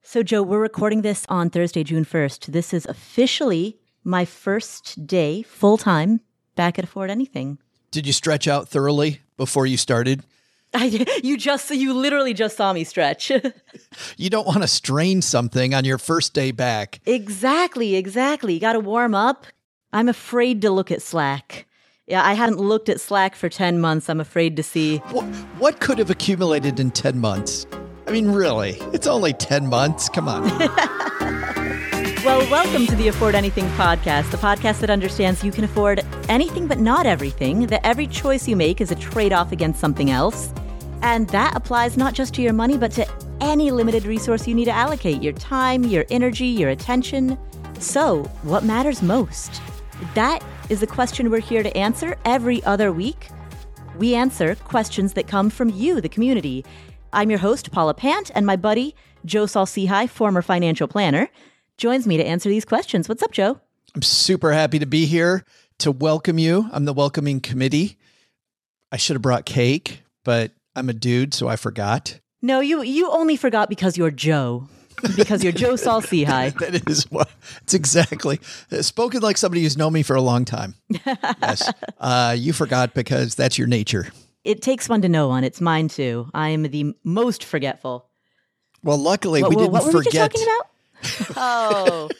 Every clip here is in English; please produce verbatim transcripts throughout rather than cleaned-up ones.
So, Joe, we're recording this on Thursday, June first. This is officially my first day full-time back at Afford Anything. Did you stretch out thoroughly before you started? I, you just, you literally just saw me stretch. You don't want to strain something on your first day back. Exactly, exactly. You got to warm up. I'm afraid to look at Slack. Yeah, I haven't looked at Slack for ten months. I'm afraid to see. What, what could have accumulated in ten months? I mean, really, it's only ten months. Come on. Well, welcome to the Afford Anything podcast, the podcast that understands you can afford anything but not everything, that every choice you make is a trade-off against something else. And that applies not just to your money, but to any limited resource you need to allocate, your time, your energy, your attention. So, what matters most? That is the question we're here to answer every other week. We answer questions that come from you, the community. I'm your host, Paula Pant, and my buddy, Joe Saul-Sehy, former financial planner, joins me to answer these questions. What's up, Joe? I'm super happy to be here to welcome you. I'm the welcoming committee. I should have brought cake, but I'm a dude, so I forgot. No, you you only forgot because you're Joe. Because you're Joe Saul-Sehy. That is what it's exactly. Spoken like somebody who's known me for a long time. Yes. Uh, you forgot because that's your nature. It takes one to know one. It's mine too. I am the most forgetful. Well, luckily what, we didn't what were forget. We just talking about? Oh.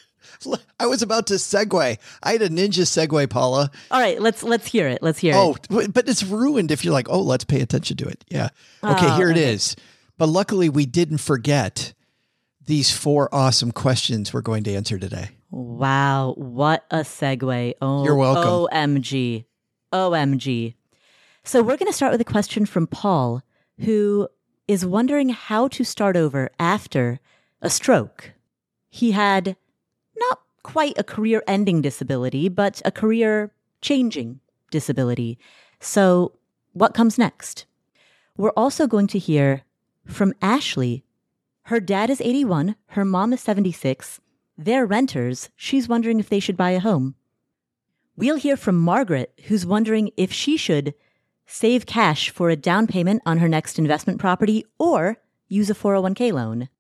I was about to segue. I had a ninja segue, Paula. All right, let's let's hear it. Let's hear oh, it. Oh, but it's ruined if you're like, oh, let's pay attention to it. Yeah. Okay, oh, here okay. it is. But luckily we didn't forget these four awesome questions we're going to answer today. Wow, what a segue. Oh, you're welcome. O M G. O M G. So we're going to start with a question from Paul, who is wondering how to start over after a stroke. He had not quite a career-ending disability, but a career-changing disability. So what comes next? We're also going to hear from Ashley. Her dad is eighty-one, her mom is seventy-six. They're renters. She's wondering if they should buy a home. We'll hear from Margaret, who's wondering if she should save cash for a down payment on her next investment property or use a four oh one k loan.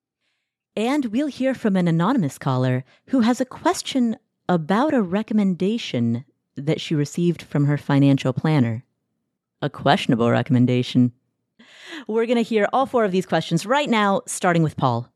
And we'll hear from an anonymous caller who has a question about a recommendation that she received from her financial planner. A questionable recommendation. We're going to hear all four of these questions right now, starting with Paul.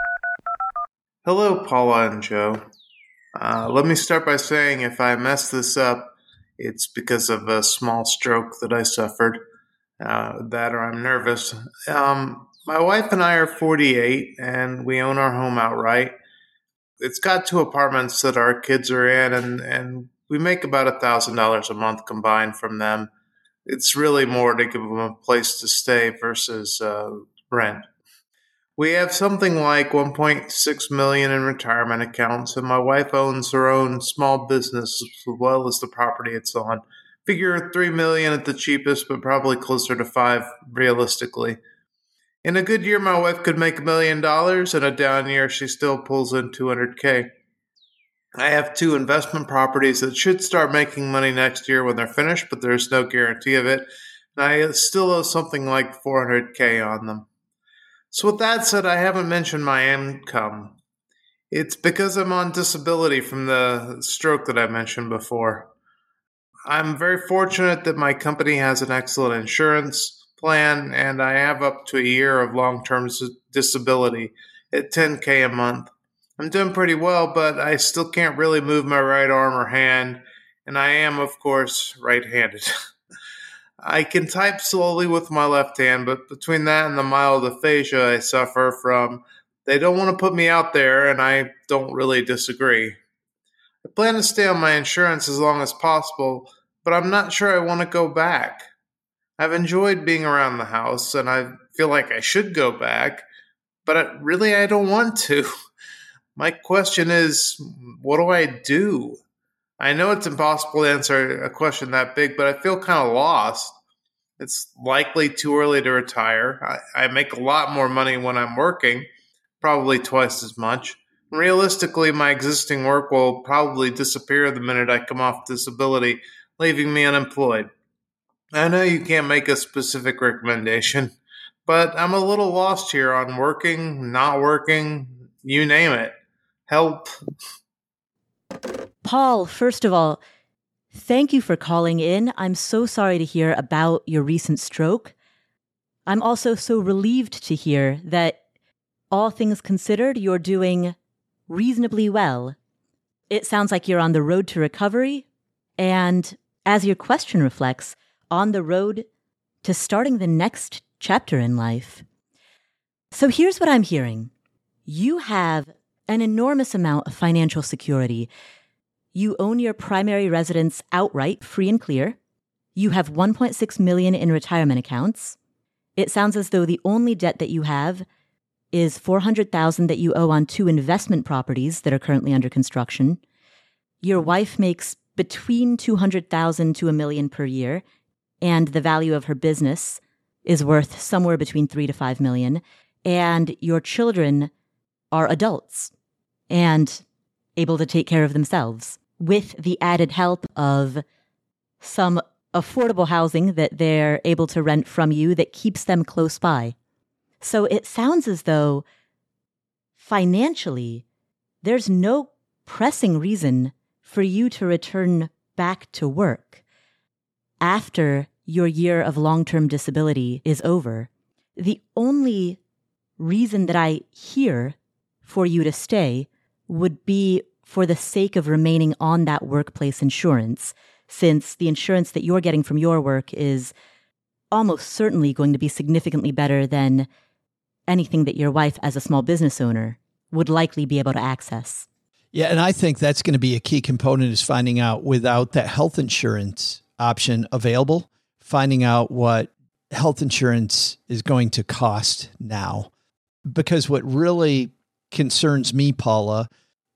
Hello, Paula and Joe. Uh, let me start by saying if I mess this up, it's because of a small stroke that I suffered, uh, that or I'm nervous. Um, my wife and I are forty-eight, and we own our home outright. It's got two apartments that our kids are in, and, and we make about one thousand dollars a month combined from them. It's really more to give them a place to stay versus uh, rent. We have something like one point six million dollars in retirement accounts, and my wife owns her own small business as well as the property it's on. Figure three million dollars at the cheapest, but probably closer to five realistically. In a good year, my wife could make a million dollars. In a down year, she still pulls in two hundred thousand. I have two investment properties that should start making money next year when they're finished, but there's no guarantee of it. And I still owe something like four hundred thousand on them. So with that said, I haven't mentioned my income. It's because I'm on disability from the stroke that I mentioned before. I'm very fortunate that my company has an excellent insurance plan, and I have up to a year of long-term disability at ten thousand a month. I'm doing pretty well, but I still can't really move my right arm or hand, and I am, of course, right-handed. I can type slowly with my left hand, but between that and the mild aphasia I suffer from, they don't want to put me out there, and I don't really disagree. I plan to stay on my insurance as long as possible, but I'm not sure I want to go back. I've enjoyed being around the house, and I feel like I should go back, but I, really I don't want to. My question is, what do I do? I know it's impossible to answer a question that big, but I feel kind of lost. It's likely too early to retire. I, I make a lot more money when I'm working, probably twice as much. Realistically, my existing work will probably disappear the minute I come off disability, leaving me unemployed. I know you can't make a specific recommendation, but I'm a little lost here on working, not working, you name it. Help. Paul, first of all, thank you for calling in. I'm so sorry to hear about your recent stroke. I'm also so relieved to hear that, all things considered, you're doing reasonably well. It sounds like you're on the road to recovery, and as your question reflects, on the road to starting the next chapter in life. So here's what I'm hearing. You have an enormous amount of financial security. You own your primary residence outright, free and clear. You have one point six million dollars in retirement accounts. It sounds as though the only debt that you have is four hundred thousand dollars that you owe on two investment properties that are currently under construction. Your wife makes between two hundred thousand dollars to a million per year, and the value of her business is worth somewhere between three to five million. And your children are adults and able to take care of themselves, with the added help of some affordable housing that they're able to rent from you that keeps them close by. So it sounds as though financially, there's no pressing reason for you to return back to work after your year of long-term disability is over. The only reason that I hear for you to stay would be for the sake of remaining on that workplace insurance, since the insurance that you're getting from your work is almost certainly going to be significantly better than anything that your wife as a small business owner would likely be able to access. Yeah, and I think that's going to be a key component, is finding out, without that health insurance option available, finding out what health insurance is going to cost now. Because what really concerns me, Paula,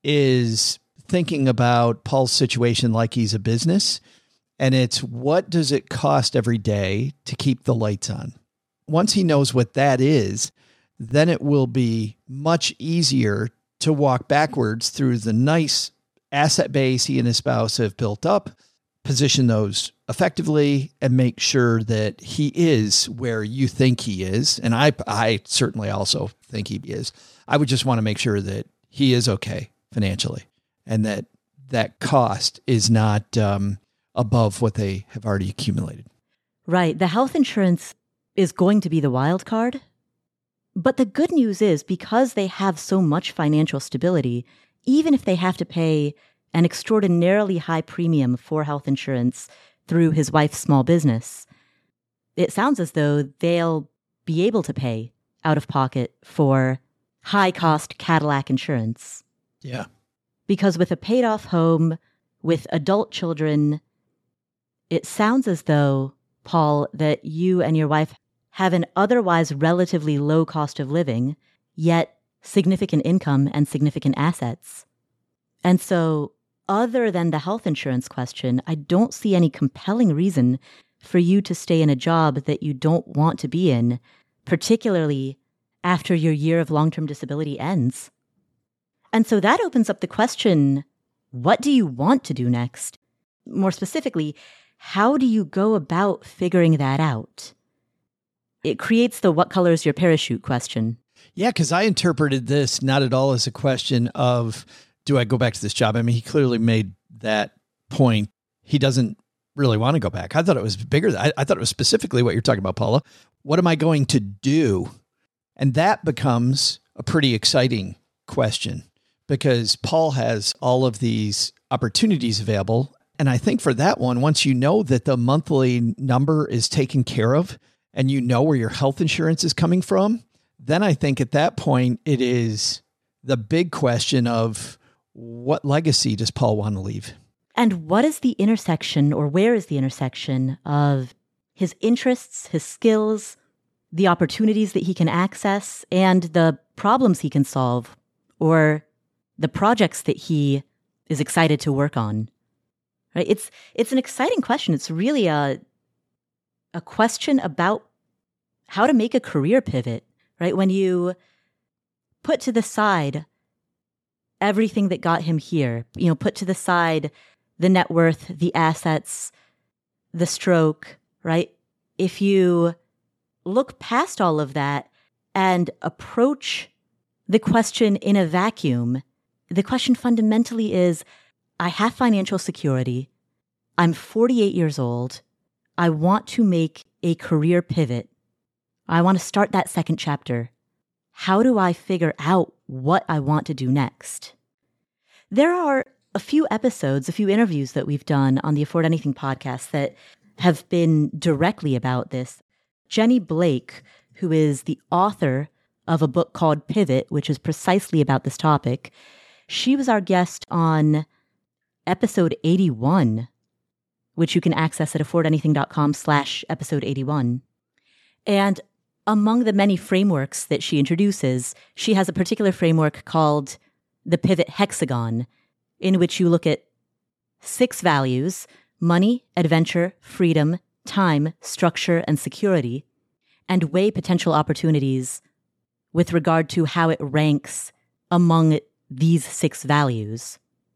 is thinking about Paul's situation like he's a business, and it's, what does it cost every day to keep the lights on? Once he knows what that is, then it will be much easier to walk backwards through the nice asset base he and his spouse have built up, position those effectively, and make sure that he is where you think he is. And I, I certainly also think he is. I would just want to make sure that he is okay financially, and that that cost is not um, above what they have already accumulated. Right. The health insurance is going to be the wild card. But the good news is, because they have so much financial stability, even if they have to pay an extraordinarily high premium for health insurance through his wife's small business, it sounds as though they'll be able to pay out of pocket for high-cost Cadillac insurance. Yeah. Because with a paid-off home, with adult children, it sounds as though, Paul, that you and your wife have an otherwise relatively low cost of living, yet significant income and significant assets. And so, other than the health insurance question, I don't see any compelling reason for you to stay in a job that you don't want to be in, particularly after your year of long-term disability ends. And so that opens up the question, what do you want to do next? More specifically, how do you go about figuring that out? It creates the what color is your parachute question. Yeah, because I interpreted this not at all as a question of, do I go back to this job? I mean, he clearly made that point. He doesn't really want to go back. I thought it was bigger. I, I thought it was specifically what you're talking about, Paula. What am I going to do? And that becomes a pretty exciting question, because Paul has all of these opportunities available. And I think for that one, once you know that the monthly number is taken care of, and you know where your health insurance is coming from, then I think at that point, it is the big question of, what legacy does Paul want to leave? And what is the intersection, or where is the intersection of his interests, his skills, the opportunities that he can access, and the problems he can solve, or the projects that he is excited to work on? Right? It's it's an exciting question. It's really a a question about how to make a career pivot, right? When you put to the side everything that got him here, you know, put to the side the net worth, the assets, the stroke, right? If you look past all of that and approach the question in a vacuum, the question fundamentally is, I have financial security. I'm forty-eight years old. I want to make a career pivot. I want to start that second chapter. How do I figure out what I want to do next? There are a few episodes, a few interviews that we've done on the Afford Anything podcast that have been directly about this. Jenny Blake, who is the author of a book called Pivot, which is precisely about this topic, she was our guest on episode eighty-one, which you can access at affordanything.com slash episode 81. And among the many frameworks that she introduces, she has a particular framework called the Pivot Hexagon, in which you look at six values: money, adventure, freedom, time, structure, and security, and weigh potential opportunities with regard to how it ranks among these six values.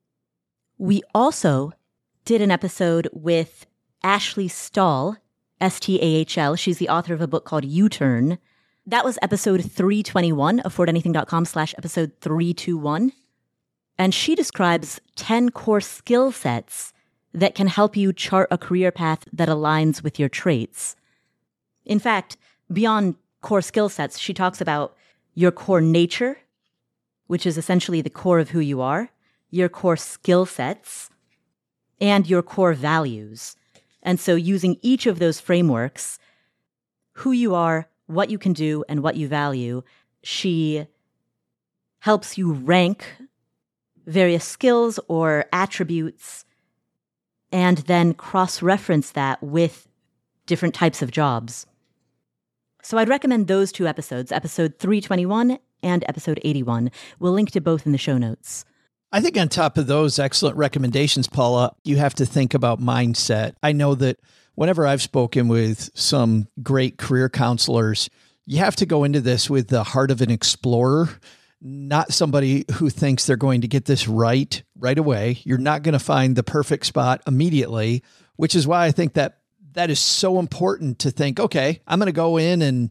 We also did an episode with Ashley Stahl, S T A H L. She's the author of a book called U-Turn. That was episode three twenty-one, affordanything.com slash episode three twenty-one. And she describes ten core skill sets that can help you chart a career path that aligns with your traits. In fact, beyond core skill sets, she talks about your core nature, which is essentially the core of who you are, your core skill sets, and your core values. And so using each of those frameworks, who you are, what you can do, and what you value, she helps you rank various skills or attributes and then cross-reference that with different types of jobs. So I'd recommend those two episodes, episode three twenty-one and episode eighty-one. We'll link to both in the show notes. I think on top of those excellent recommendations, Paula, you have to think about mindset. I know that whenever I've spoken with some great career counselors, you have to go into this with the heart of an explorer, not somebody who thinks they're going to get this right right away. You're not going to find the perfect spot immediately, which is why I think that that is so important to think, okay, I'm going to go in and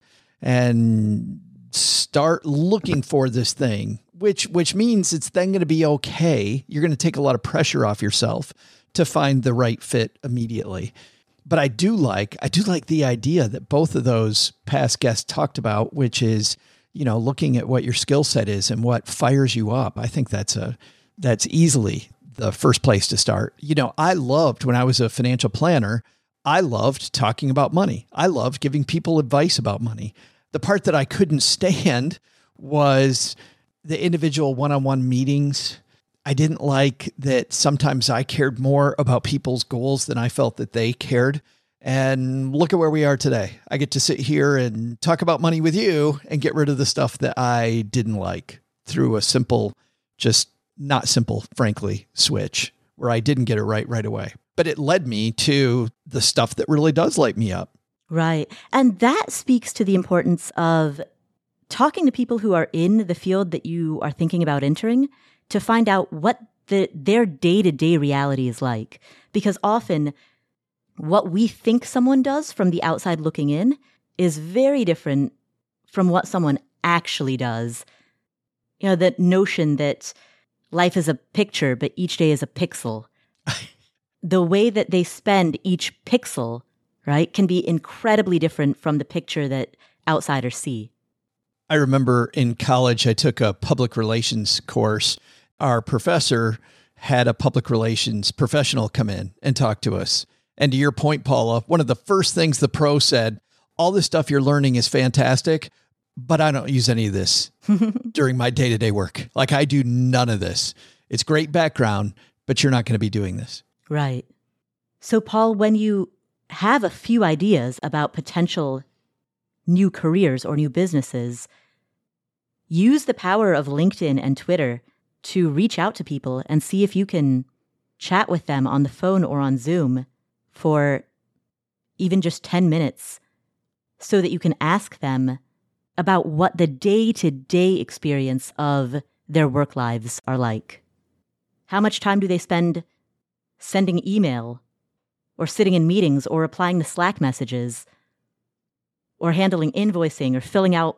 and start looking for this thing, which which means it's then going to be okay. You're going to take a lot of pressure off yourself to find the right fit immediately. But I do like I do like the idea that both of those past guests talked about, which is, you know, looking at what your skill set is and what fires you up. I think that's a that's easily the first place to start. You know, I loved when I was a financial planner, I loved talking about money. I loved giving people advice about money. The part that I couldn't stand was the individual one-on-one meetings. I didn't like that sometimes I cared more about people's goals than I felt that they cared. And look at where we are today. I get to sit here and talk about money with you and get rid of the stuff that I didn't like through a simple, just not simple, frankly, switch where I didn't get it right right away. But it led me to the stuff that really does light me up. Right. And that speaks to the importance of talking to people who are in the field that you are thinking about entering to find out what the, their day-to-day reality is like. Because often what we think someone does from the outside looking in is very different from what someone actually does. You know, that notion that life is a picture, but each day is a pixel. The way that they spend each pixel, right, can be incredibly different from the picture that outsiders see. I remember in college, I took a public relations course. Our professor had a public relations professional come in and talk to us. And to your point, Paula, one of the first things the pro said, all this stuff you're learning is fantastic, but I don't use any of this during my day-to-day work. Like I do none of this. It's great background, but you're not going to be doing this. Right. So, Paul, when you have a few ideas about potential new careers or new businesses, use the power of LinkedIn and Twitter to reach out to people and see if you can chat with them on the phone or on Zoom for even just ten minutes so that you can ask them about what the day-to-day experience of their work lives are like. How much time do they spend sending email or sitting in meetings or replying to Slack messages or handling invoicing or filling out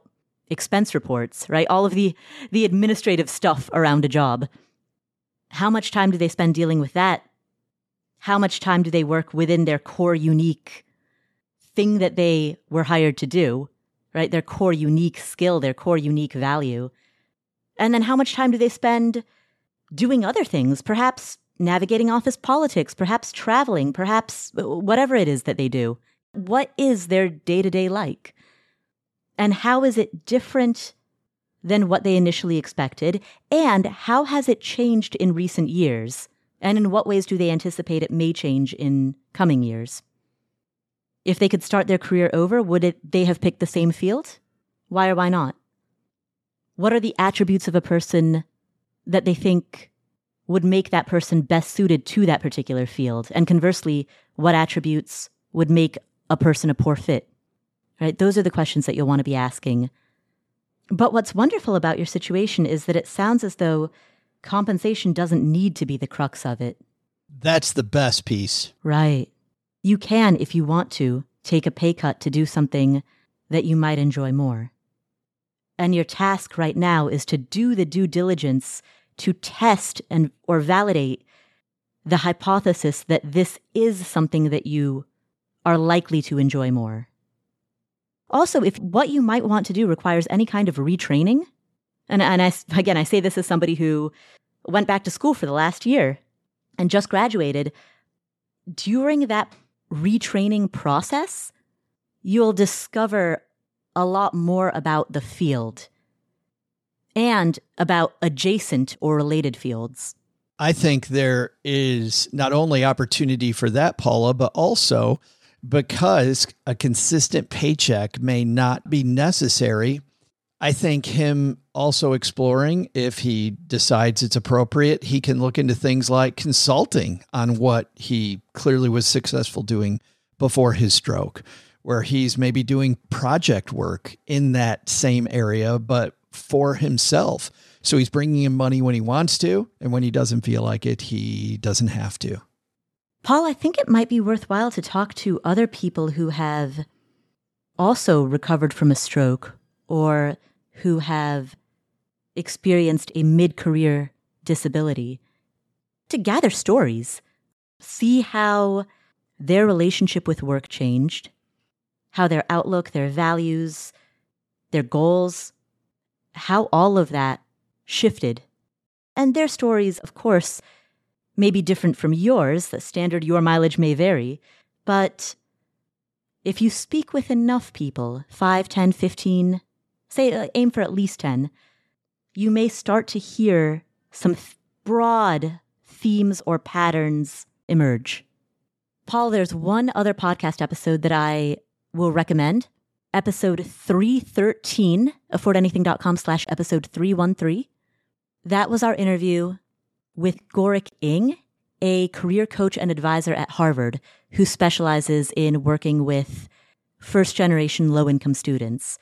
expense reports, right? All of the, the administrative stuff around a job. How much time do they spend dealing with that? How much time do they work within their core unique thing that they were hired to do, right? Their core unique skill, their core unique value. And then how much time do they spend doing other things, perhaps navigating office politics, perhaps traveling, perhaps whatever it is that they do? What is their day-to-day like? And how is it different than what they initially expected? And how has it changed in recent years? And in what ways do they anticipate it may change in coming years? If they could start their career over, would it they have picked the same field? Why or why not? What are the attributes of a person that they think would make that person best suited to that particular field? And conversely, what attributes would make a person a poor fit? Right? Those are the questions that you'll want to be asking. But what's wonderful about your situation is that it sounds as though compensation doesn't need to be the crux of it. That's the best piece. Right. You can, if you want to, take a pay cut to do something that you might enjoy more. And your task right now is to do the due diligence to test and or validate the hypothesis that this is something that you are likely to enjoy more. Also, if what you might want to do requires any kind of retraining, and, and I, again, I say this as somebody who went back to school for the last year and just graduated, during that retraining process, you'll discover a lot more about the field and about adjacent or related fields. I think there is not only opportunity for that, Paula, but also because a consistent paycheck may not be necessary. I think him also exploring, if he decides it's appropriate, he can look into things like consulting on what he clearly was successful doing before his stroke, where he's maybe doing project work in that same area, but for himself. So he's bringing in money when he wants to, and when he doesn't feel like it, he doesn't have to. Paul, I think it might be worthwhile to talk to other people who have also recovered from a stroke or who have experienced a mid-career disability to gather stories, see how their relationship with work changed, how their outlook, their values, their goals, how all of that shifted. And their stories, of course, may be different from yours. The standard your mileage may vary. But if you speak with enough people, five, ten, fifteen, say uh, aim for at least ten, you may start to hear some th- broad themes or patterns emerge. Paul, there's one other podcast episode that I will recommend. Episode three thirteen, affordanything.com slash episode three thirteen. That was our interview with Gorik Ng, a career coach and advisor at Harvard who specializes in working with first-generation low-income students.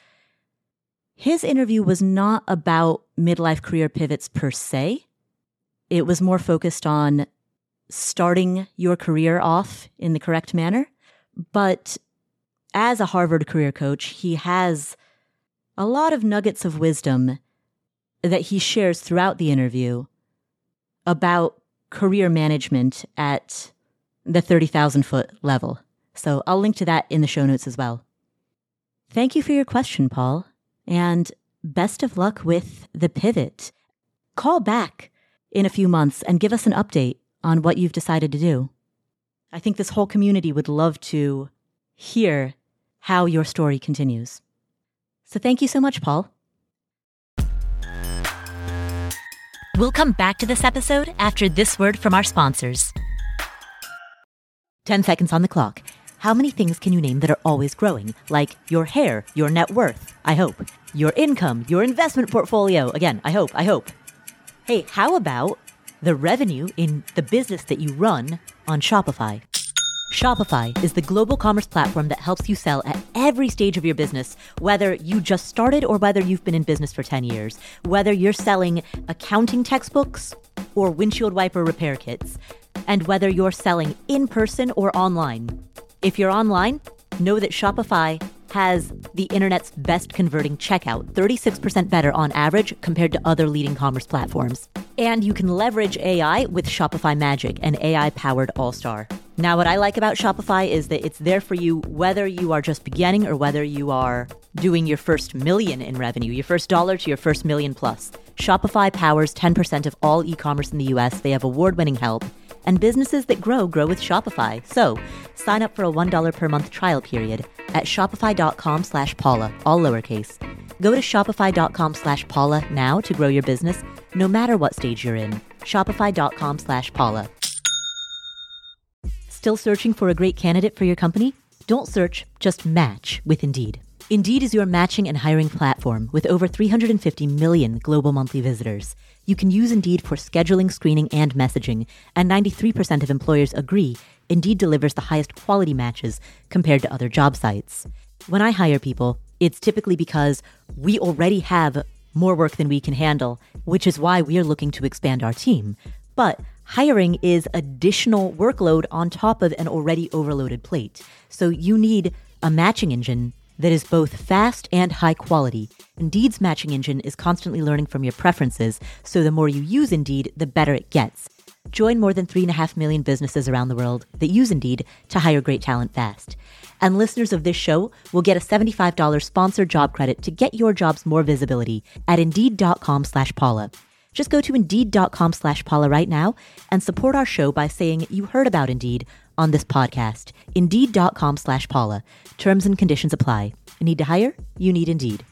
His interview was not about midlife career pivots per se. It was more focused on starting your career off in the correct manner. But as a Harvard career coach, he has a lot of nuggets of wisdom that he shares throughout the interview about career management at the thirty thousand foot level. So I'll link to that in the show notes as well. Thank you for your question, Paul, and best of luck with the pivot. Call back in a few months and give us an update on what you've decided to do. I think this whole community would love to hear how your story continues. So thank you so much, Paul. We'll come back to this episode after this word from our sponsors. Ten seconds on the clock. How many things can you name that are always growing? Like your hair, your net worth, I hope. Your income, your investment portfolio. Again, I hope, I hope. Hey, how about the revenue in the business that you run on Shopify? Shopify is the global commerce platform that helps you sell at every stage of your business, whether you just started or whether you've been in business for ten years, whether you're selling accounting textbooks or windshield wiper repair kits, and whether you're selling in person or online. If you're online, know that Shopify has the internet's best converting checkout, thirty-six percent better on average compared to other leading commerce platforms. And you can leverage A I with Shopify Magic, an A I-powered all-star. Now, what I like about Shopify is that it's there for you whether you are just beginning or whether you are doing your first million in revenue, your first dollar to your first million plus. Shopify powers ten percent of all e-commerce in the U S. They have award-winning help. And businesses that grow, grow with Shopify. So sign up for a one dollar per month trial period at shopify.com slash Paula, all lowercase. Go to shopify.com slash Paula now to grow your business, no matter what stage you're in. Shopify.com slash Paula. Still searching for a great candidate for your company? Don't search, just match with Indeed. Indeed is your matching and hiring platform with over three hundred fifty million global monthly visitors. You can use Indeed for scheduling, screening, and messaging, and ninety-three percent of employers agree Indeed delivers the highest quality matches compared to other job sites. When I hire people, it's typically because we already have more work than we can handle, which is why we are looking to expand our team. But hiring is additional workload on top of an already overloaded plate. So you need a matching engine that is both fast and high quality. Indeed's matching engine is constantly learning from your preferences, so the more you use Indeed, the better it gets. Join more than three and a half million businesses around the world that use Indeed to hire great talent fast. And listeners of this show will get a seventy-five dollars sponsored job credit to get your jobs more visibility at Indeed.com slash Paula. Just go to Indeed.com slash Paula right now and support our show by saying you heard about Indeed on this podcast. Indeed.com slash Paula. Terms and conditions apply. Need to hire? You need Indeed.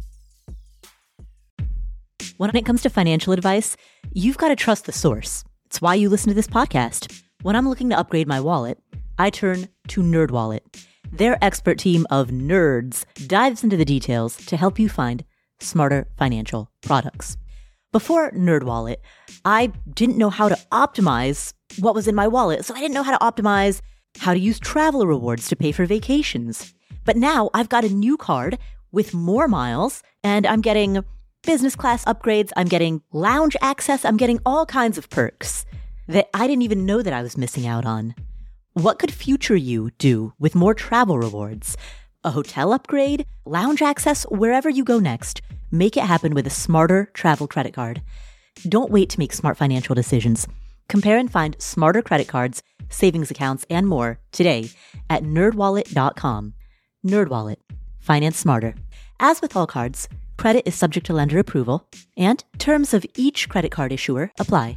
When it comes to financial advice, you've got to trust the source. It's why you listen to this podcast. When I'm looking to upgrade my wallet, I turn to NerdWallet. Their expert team of nerds dives into the details to help you find smarter financial products. Before NerdWallet, I didn't know how to optimize what was in my wallet, so I didn't know how to optimize how to use travel rewards to pay for vacations. But now I've got a new card with more miles, and I'm getting business class upgrades, I'm getting lounge access, I'm getting all kinds of perks that I didn't even know that I was missing out on. What could future you do with more travel rewards? A hotel upgrade, lounge access, wherever you go next. Make it happen with a smarter travel credit card. Don't wait to make smart financial decisions. Compare and find smarter credit cards, savings accounts, and more today at nerd wallet dot com. NerdWallet. Finance smarter. As with all cards, credit is subject to lender approval, and terms of each credit card issuer apply.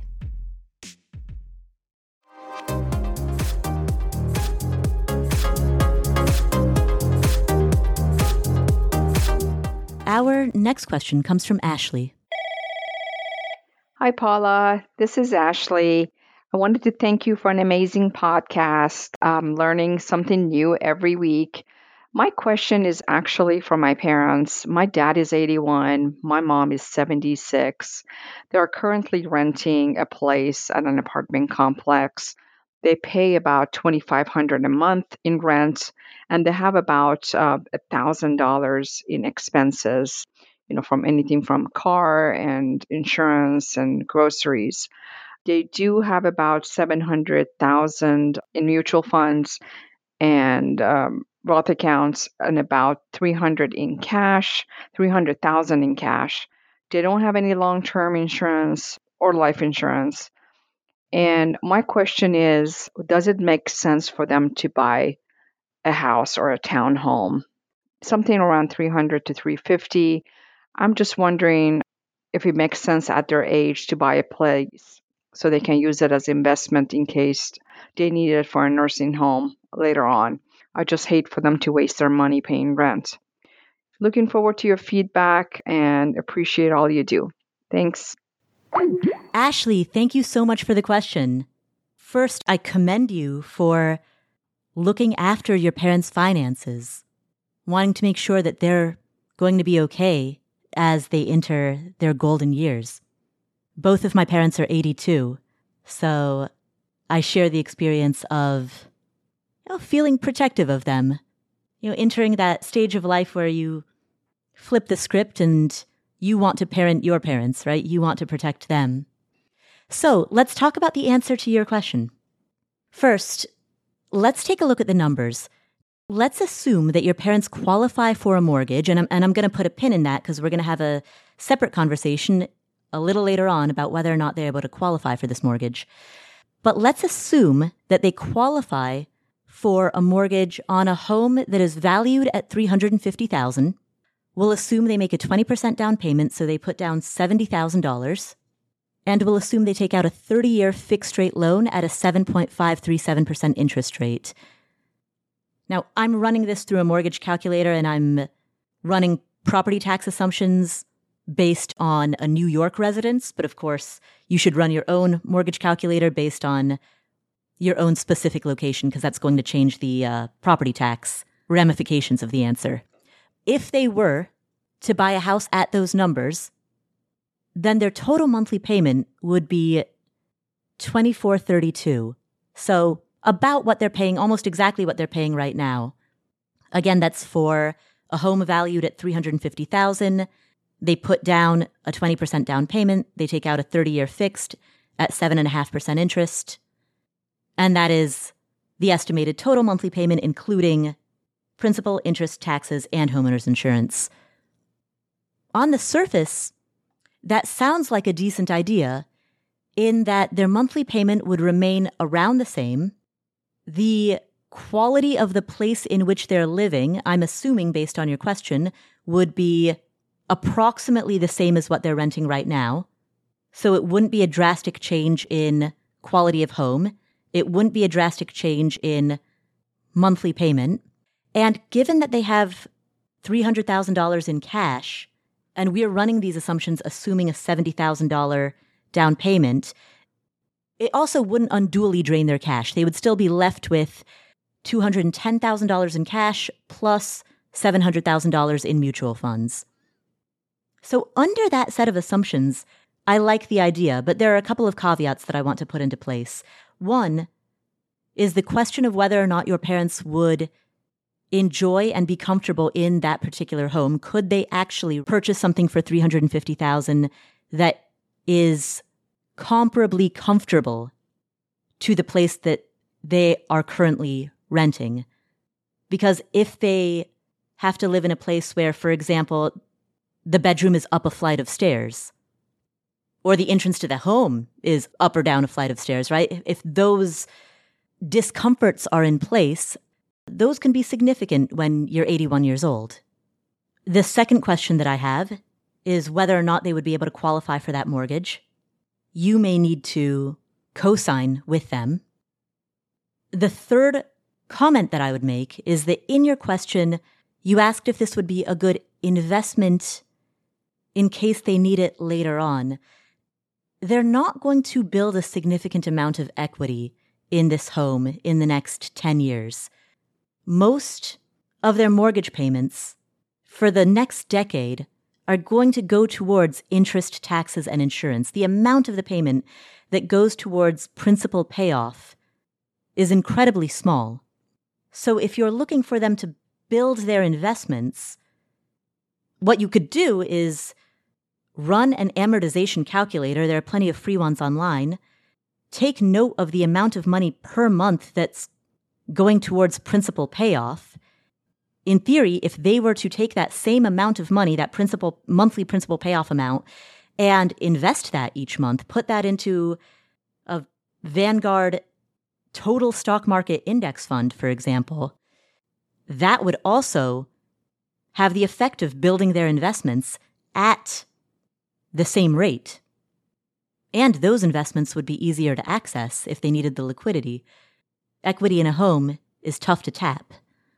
Our next question comes from Ashley. Hi, Paula. This is Ashley. I wanted to thank you for an amazing podcast. I'm learning something new every week. My question is actually for my parents. My dad is eighty-one. My mom is seventy-six. They are currently renting a place at an apartment complex. They pay about twenty-five hundred dollars a month in rent, and they have about uh, one thousand dollars in expenses, you know, from anything from car and insurance and groceries. They do have about seven hundred thousand dollars in mutual funds and um, Roth accounts, and about three hundred dollars in cash, three hundred thousand dollars in cash. They don't have any long-term insurance or life insurance. And my question is, does it make sense for them to buy a house or a townhome? Something around three hundred to three hundred fifty. I'm just wondering if it makes sense at their age to buy a place so they can use it as investment in case they need it for a nursing home later on. I just hate for them to waste their money paying rent. Looking forward to your feedback and appreciate all you do. Thanks. Ashley, thank you so much for the question. First, I commend you for looking after your parents' finances, wanting to make sure that they're going to be okay as they enter their golden years. Both of my parents are eighty-two, so I share the experience of you know, feeling protective of them, you know, entering that stage of life where you flip the script and you want to parent your parents, right? You want to protect them. So let's talk about the answer to your question. First, let's take a look at the numbers. let's assume that your parents qualify for a mortgage, and I'm, and I'm going to put a pin in that because we're going to have a separate conversation a little later on about whether or not they're able to qualify for this mortgage. But let's assume that they qualify for a mortgage on a home that is valued at three hundred fifty thousand dollars. We'll assume they make a twenty percent down payment, so they put down seventy thousand dollars. And we'll assume they take out a thirty-year fixed-rate loan at a seven point five three seven percent interest rate. Now, I'm running this through a mortgage calculator, and I'm running property tax assumptions based on a New York residence. But of course, you should run your own mortgage calculator based on your own specific location, because that's going to change the uh, property tax ramifications of the answer. If they were to buy a house at those numbers, then their total monthly payment would be twenty-four thirty-two. So about what they're paying, almost exactly what they're paying right now. Again, that's for a home valued at three hundred fifty thousand dollars. They put down a twenty percent down payment. They take out a thirty-year fixed at seven point five percent interest. And that is the estimated total monthly payment, including principal, interest, taxes, and homeowner's insurance. On the surface, that sounds like a decent idea in that their monthly payment would remain around the same. The quality of the place in which they're living, I'm assuming based on your question, would be approximately the same as what they're renting right now. So it wouldn't be a drastic change in quality of home. It wouldn't be a drastic change in monthly payment. And given that they have three hundred thousand dollars in cash, and we're running these assumptions assuming a seventy thousand dollars down payment, it also wouldn't unduly drain their cash. They would still be left with two hundred ten thousand dollars in cash plus seven hundred thousand dollars in mutual funds. So under that set of assumptions, I like the idea, but there are a couple of caveats that I want to put into place. One is the question of whether or not your parents would enjoy and be comfortable in that particular home. Could they actually purchase something for three hundred fifty thousand dollars that is comparably comfortable to the place that they are currently renting? Because if they have to live in a place where, for example, the bedroom is up a flight of stairs, or the entrance to the home is up or down a flight of stairs, right? If those discomforts are in place, those can be significant when you're eighty-one years old. The second question that I have is whether or not they would be able to qualify for that mortgage. You may need to co-sign with them. The third comment that I would make is that in your question, you asked if this would be a good investment in case they need it later on. They're not going to build a significant amount of equity in this home in the next ten years. Most of their mortgage payments for the next decade are going to go towards interest, taxes, and insurance. The amount of the payment that goes towards principal payoff is incredibly small. So if you're looking for them to build their investments, what you could do is run an amortization calculator. There are plenty of free ones online. Take note of the amount of money per month that's going towards principal payoff. In theory, if they were to take that same amount of money, that principal monthly principal payoff amount, and invest that each month, put that into a Vanguard total stock market index fund, for example, that would also have the effect of building their investments at the same rate. And those investments would be easier to access if they needed the liquidity. Equity in a home is tough to tap.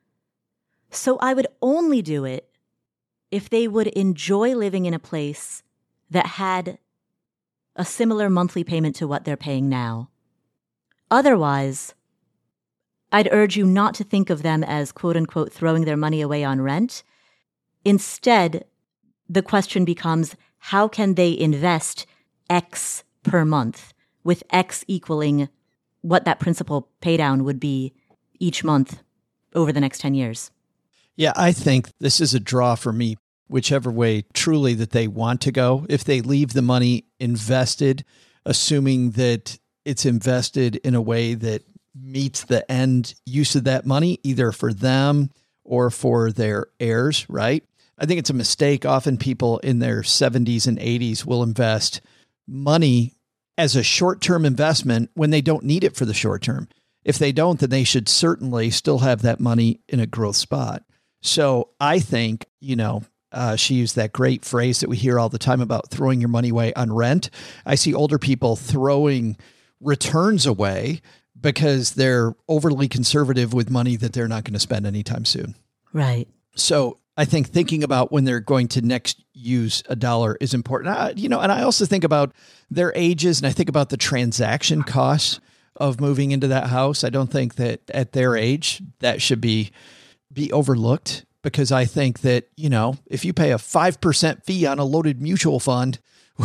So I would only do it if they would enjoy living in a place that had a similar monthly payment to what they're paying now. Otherwise, I'd urge you not to think of them as quote-unquote throwing their money away on rent. Instead, the question becomes, how can they invest X per month, with X equaling what that principal paydown would be each month over the next ten years? Yeah, I think this is a draw for me, whichever way truly that they want to go. If they leave the money invested, assuming that it's invested in a way that meets the end use of that money, either for them or for their heirs, right? I think it's a mistake. Often people in their seventies and eighties will invest money as a short-term investment when they don't need it for the short term. If they don't, then they should certainly still have that money in a growth spot. So I think, you know, uh, she used that great phrase that we hear all the time about throwing your money away on rent. I see older people throwing returns away because they're overly conservative with money that they're not going to spend anytime soon. Right. So I think thinking about when they're going to next use a dollar is important. Uh, you know, and I also think about their ages, and I think about the transaction costs of moving into that house. I don't think that at their age that should be be overlooked, because I think that, you know, if you pay a five percent fee on a loaded mutual fund,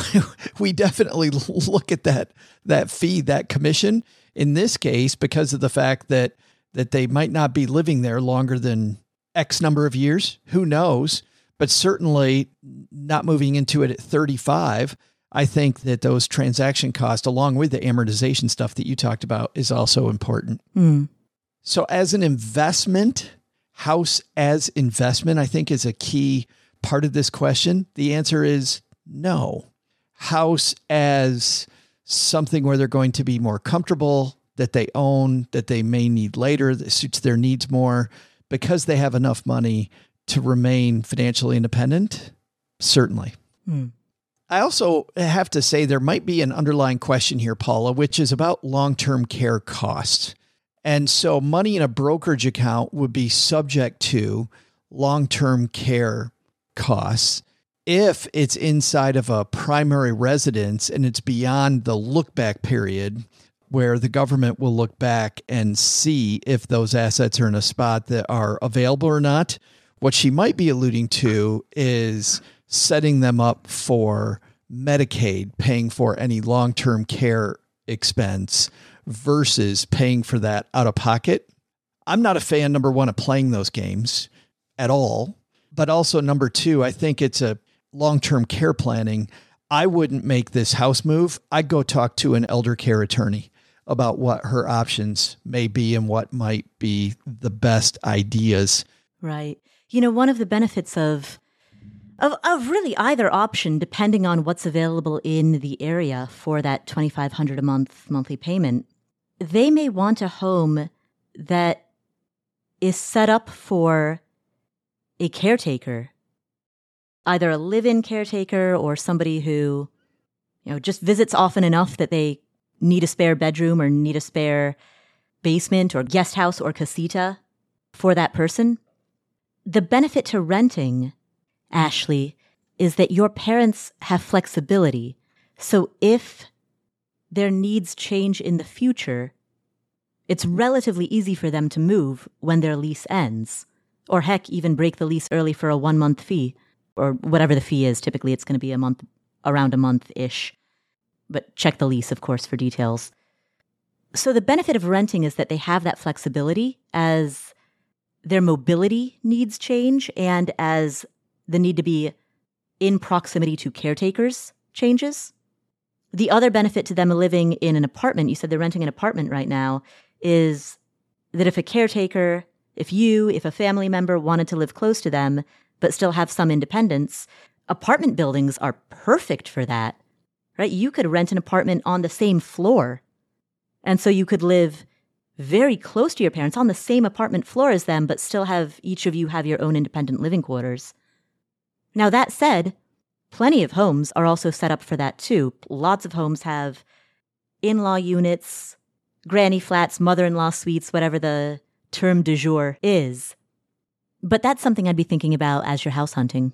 we definitely look at that that fee, that commission in this case, because of the fact that that they might not be living there longer than X number of years. Who knows? But certainly not moving into it at thirty-five. I think that those transaction costs, along with the amortization stuff that you talked about, is also important. Mm. So as an investment, house as investment, I think is a key part of this question. The answer is no. House as something where they're going to be more comfortable, that they own, that they may need later, that suits their needs more, because they have enough money to remain financially independent? Certainly. Hmm. I also have to say there might be an underlying question here, Paula, which is about long-term care costs. And so money in a brokerage account would be subject to long-term care costs if it's inside of a primary residence and it's beyond the look-back period, where the government will look back and see if those assets are in a spot that are available or not. What she might be alluding to is setting them up for Medicaid, paying for any long-term care expense versus paying for that out of pocket. I'm not a fan, number one, of playing those games at all. But also, number two, I think it's a long-term care planning. I wouldn't make this house move. I'd go talk to an elder care attorney about what her options may be and what might be the best ideas. Right. You know, one of the benefits of, of of really either option, depending on what's available in the area for that twenty-five hundred dollars a month monthly payment, they may want a home that is set up for a caretaker, either a live-in caretaker or somebody who, you know, just visits often enough that they need a spare bedroom or need a spare basement or guest house or casita for that person. The benefit to renting, Ashley, is that your parents have flexibility. So if their needs change in the future, it's relatively easy for them to move when their lease ends. Or heck, even break the lease early for a one-month fee, or whatever the fee is. Typically, it's going to be a month, around a month-ish. But check the lease, of course, for details. So the benefit of renting is that they have that flexibility as their mobility needs change and as the need to be in proximity to caretakers changes. The other benefit to them living in an apartment, you said they're renting an apartment right now, is that if a caretaker, if you, if a family member wanted to live close to them, but still have some independence, apartment buildings are perfect for that. Right? You could rent an apartment on the same floor. And so you could live very close to your parents on the same apartment floor as them, but still have each of you have your own independent living quarters. Now, that said, plenty of homes are also set up for that too. Lots of homes have in-law units, granny flats, mother-in-law suites, whatever the term du jour is. But that's something I'd be thinking about as you're house hunting.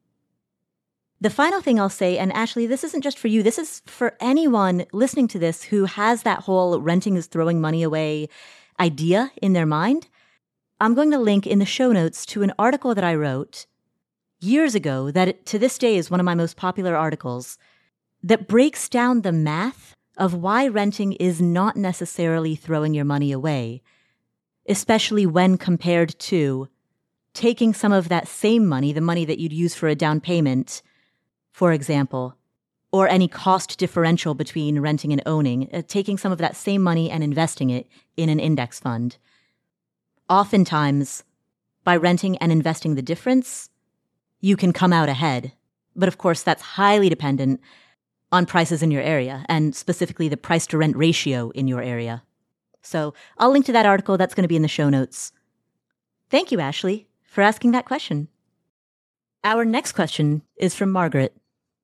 The final thing I'll say, and Ashley, this isn't just for you, this is for anyone listening to this who has that whole renting is throwing money away idea in their mind. I'm going to link in the show notes to an article that I wrote years ago that it, to this day is one of my most popular articles that breaks down the math of why renting is not necessarily throwing your money away, especially when compared to taking some of that same money, the money that you'd use for a down payment, for example, or any cost differential between renting and owning, uh, taking some of that same money and investing it in an index fund. Oftentimes, by renting and investing the difference, you can come out ahead. But of course, that's highly dependent on prices in your area, and specifically the price to rent ratio in your area. So I'll link to that article. That's going to be in the show notes. Thank you, Ashley, for asking that question. Our next question is from Margaret.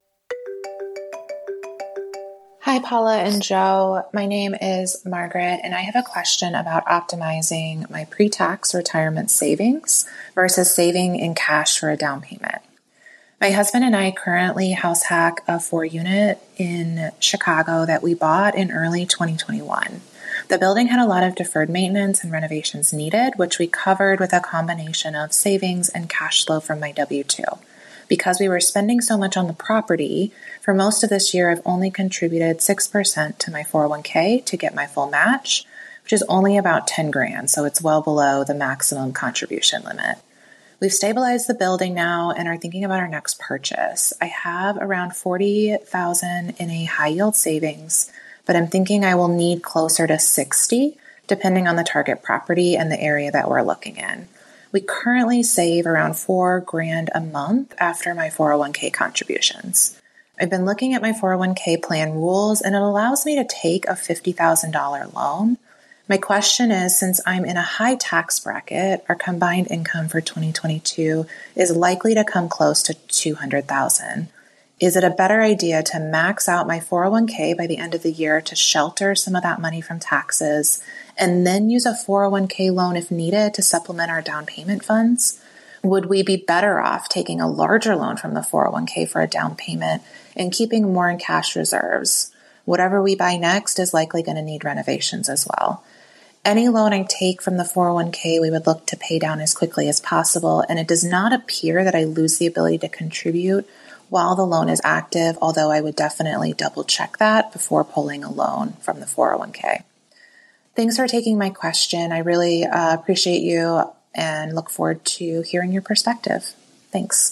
Hi, Paula and Joe. My name is Margaret, and I have a question about optimizing my pre-tax retirement savings versus saving in cash for a down payment. My husband and I currently house hack a four-unit in Chicago that we bought in early twenty twenty-one. The building had a lot of deferred maintenance and renovations needed, which we covered with a combination of savings and cash flow from my W two. Because we were spending so much on the property, for most of this year I've only contributed six percent to my four oh one k to get my full match, which is only about ten grand, so it's well below the maximum contribution limit. We've stabilized the building now and are thinking about our next purchase. I have around forty thousand dollars in a high yield savings, but I'm thinking I will need closer to sixty, depending on the target property and the area that we're looking in. We currently save around four grand a month after my four oh one k contributions. I've been looking at my four oh one k plan rules, and it allows me to take a fifty thousand dollars loan. My question is, since I'm in a high tax bracket, our combined income for twenty twenty-two is likely to come close to two hundred thousand dollars. Is it a better idea to max out my four oh one k by the end of the year to shelter some of that money from taxes and then use a four oh one k loan if needed to supplement our down payment funds? Would we be better off taking a larger loan from the four oh one k for a down payment and keeping more in cash reserves? Whatever we buy next is likely going to need renovations as well. Any loan I take from the four oh one k, we would look to pay down as quickly as possible, and it does not appear that I lose the ability to contribute while the loan is active, although I would definitely double check that before pulling a loan from the four oh one k. Thanks for taking my question. I really uh, appreciate you and look forward to hearing your perspective. Thanks.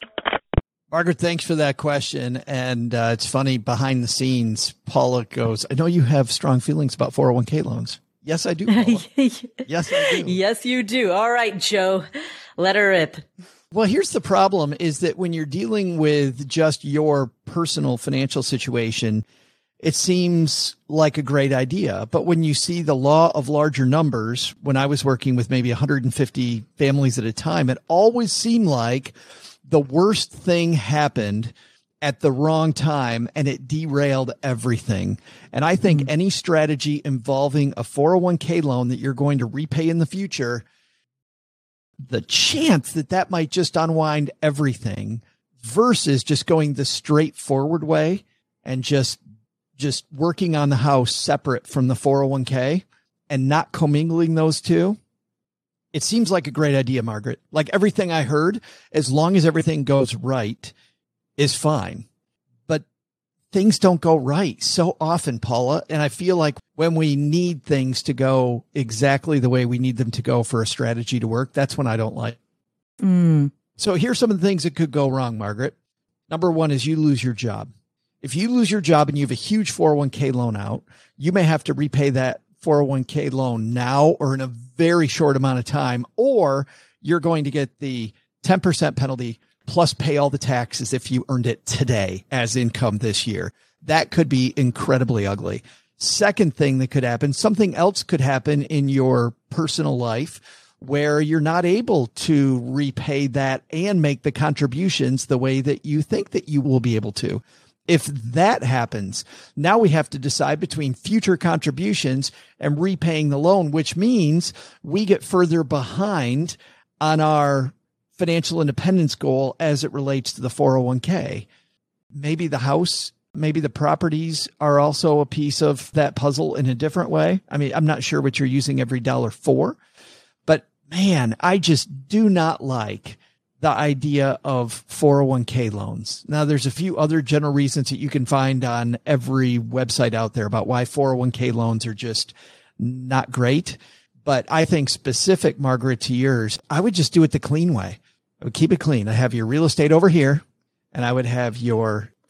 Margaret, thanks for that question. And uh, it's funny, behind the scenes, Paula goes, I know you have strong feelings about four oh one k loans. Yes, I do. Yes, I do. Yes, you do. All right, Joe, let her rip. Well, here's the problem is that when you're dealing with just your personal financial situation, it seems like a great idea. But when you see the law of larger numbers, when I was working with maybe one hundred fifty families at a time, it always seemed like the worst thing happened at the wrong time and it derailed everything. And I think mm-hmm. any strategy involving a four oh one k loan that you're going to repay in the future, the chance that that might just unwind everything versus just going the straightforward way and just, just working on the house separate from the four oh one k and not commingling those two. It seems like a great idea, Margaret. Like everything I heard, as long as everything goes right, is fine. But things don't go right so often, Paula. And I feel like when we need things to go exactly the way we need them to go for a strategy to work, that's when I don't like. Mm. So here's some of the things that could go wrong, Margaret. Number one is you lose your job. If you lose your job and you have a huge four oh one k loan out, you may have to repay that four oh one k loan now or in a very short amount of time, or you're going to get the ten percent penalty plus pay all the taxes if you earned it today as income this year. That could be incredibly ugly. Second thing that could happen, something else could happen in your personal life where you're not able to repay that and make the contributions the way that you think that you will be able to. If that happens, now we have to decide between future contributions and repaying the loan, which means we get further behind on our financial independence goal as it relates to the four oh one k. Maybe the house, maybe the properties are also a piece of that puzzle in a different way. I mean, I'm not sure what you're using every dollar for, but man, I just do not like the idea of four oh one k loans. Now, there's a few other general reasons that you can find on every website out there about why four oh one k loans are just not great. But I think specific, Margaret, to yours, I would just do it the clean way. I would keep it clean. I have your real estate over here, and I would have your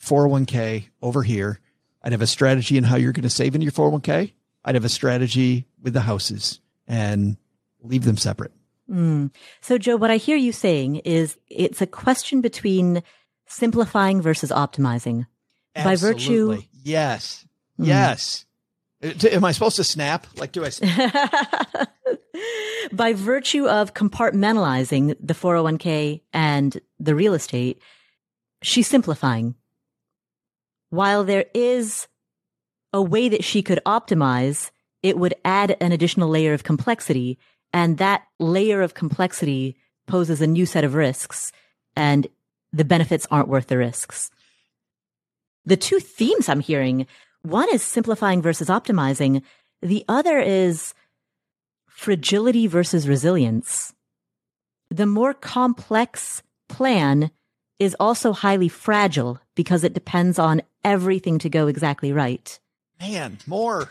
four oh one k over here. I'd have a strategy in how you're going to save into your four oh one k. I'd have a strategy with the houses and leave them separate. Mm. So, Joe, what I hear you saying is it's a question between simplifying versus optimizing. Absolutely. By virtue. Yes. Mm. Yes. Am I supposed to snap? Like, do I? By virtue of compartmentalizing the four oh one k and the real estate, she's simplifying. While there is a way that she could optimize, it would add an additional layer of complexity. And that layer of complexity poses a new set of risks, and the benefits aren't worth the risks. The two themes I'm hearing, one is simplifying versus optimizing. The other is fragility versus resilience. The more complex plan is also highly fragile because it depends on everything to go exactly right. Man, more.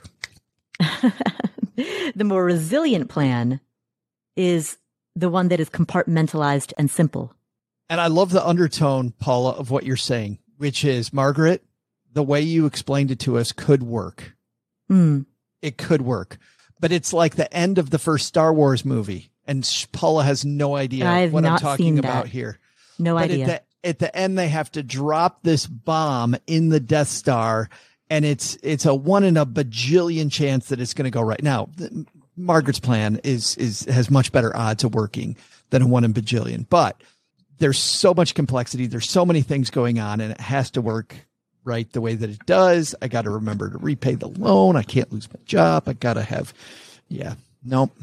The more resilient plan is the one that is compartmentalized and simple. And I love the undertone, Paula, of what you're saying, which is, Margaret, the way you explained it to us could work. Mm. It could work. But it's like the end of the first Star Wars movie. And Paula has no idea I've what I'm not talking seen about that. here. No but idea. At the, at the end, they have to drop this bomb in the Death Star. And it's it's a one in a bajillion chance that it's going to go right. Now, the, Margaret's plan is is has much better odds of working than a one in bajillion. But there's so much complexity. There's so many things going on, and it has to work right the way that it does. I got to remember to repay the loan. I can't lose my job. I got to have, yeah, nope.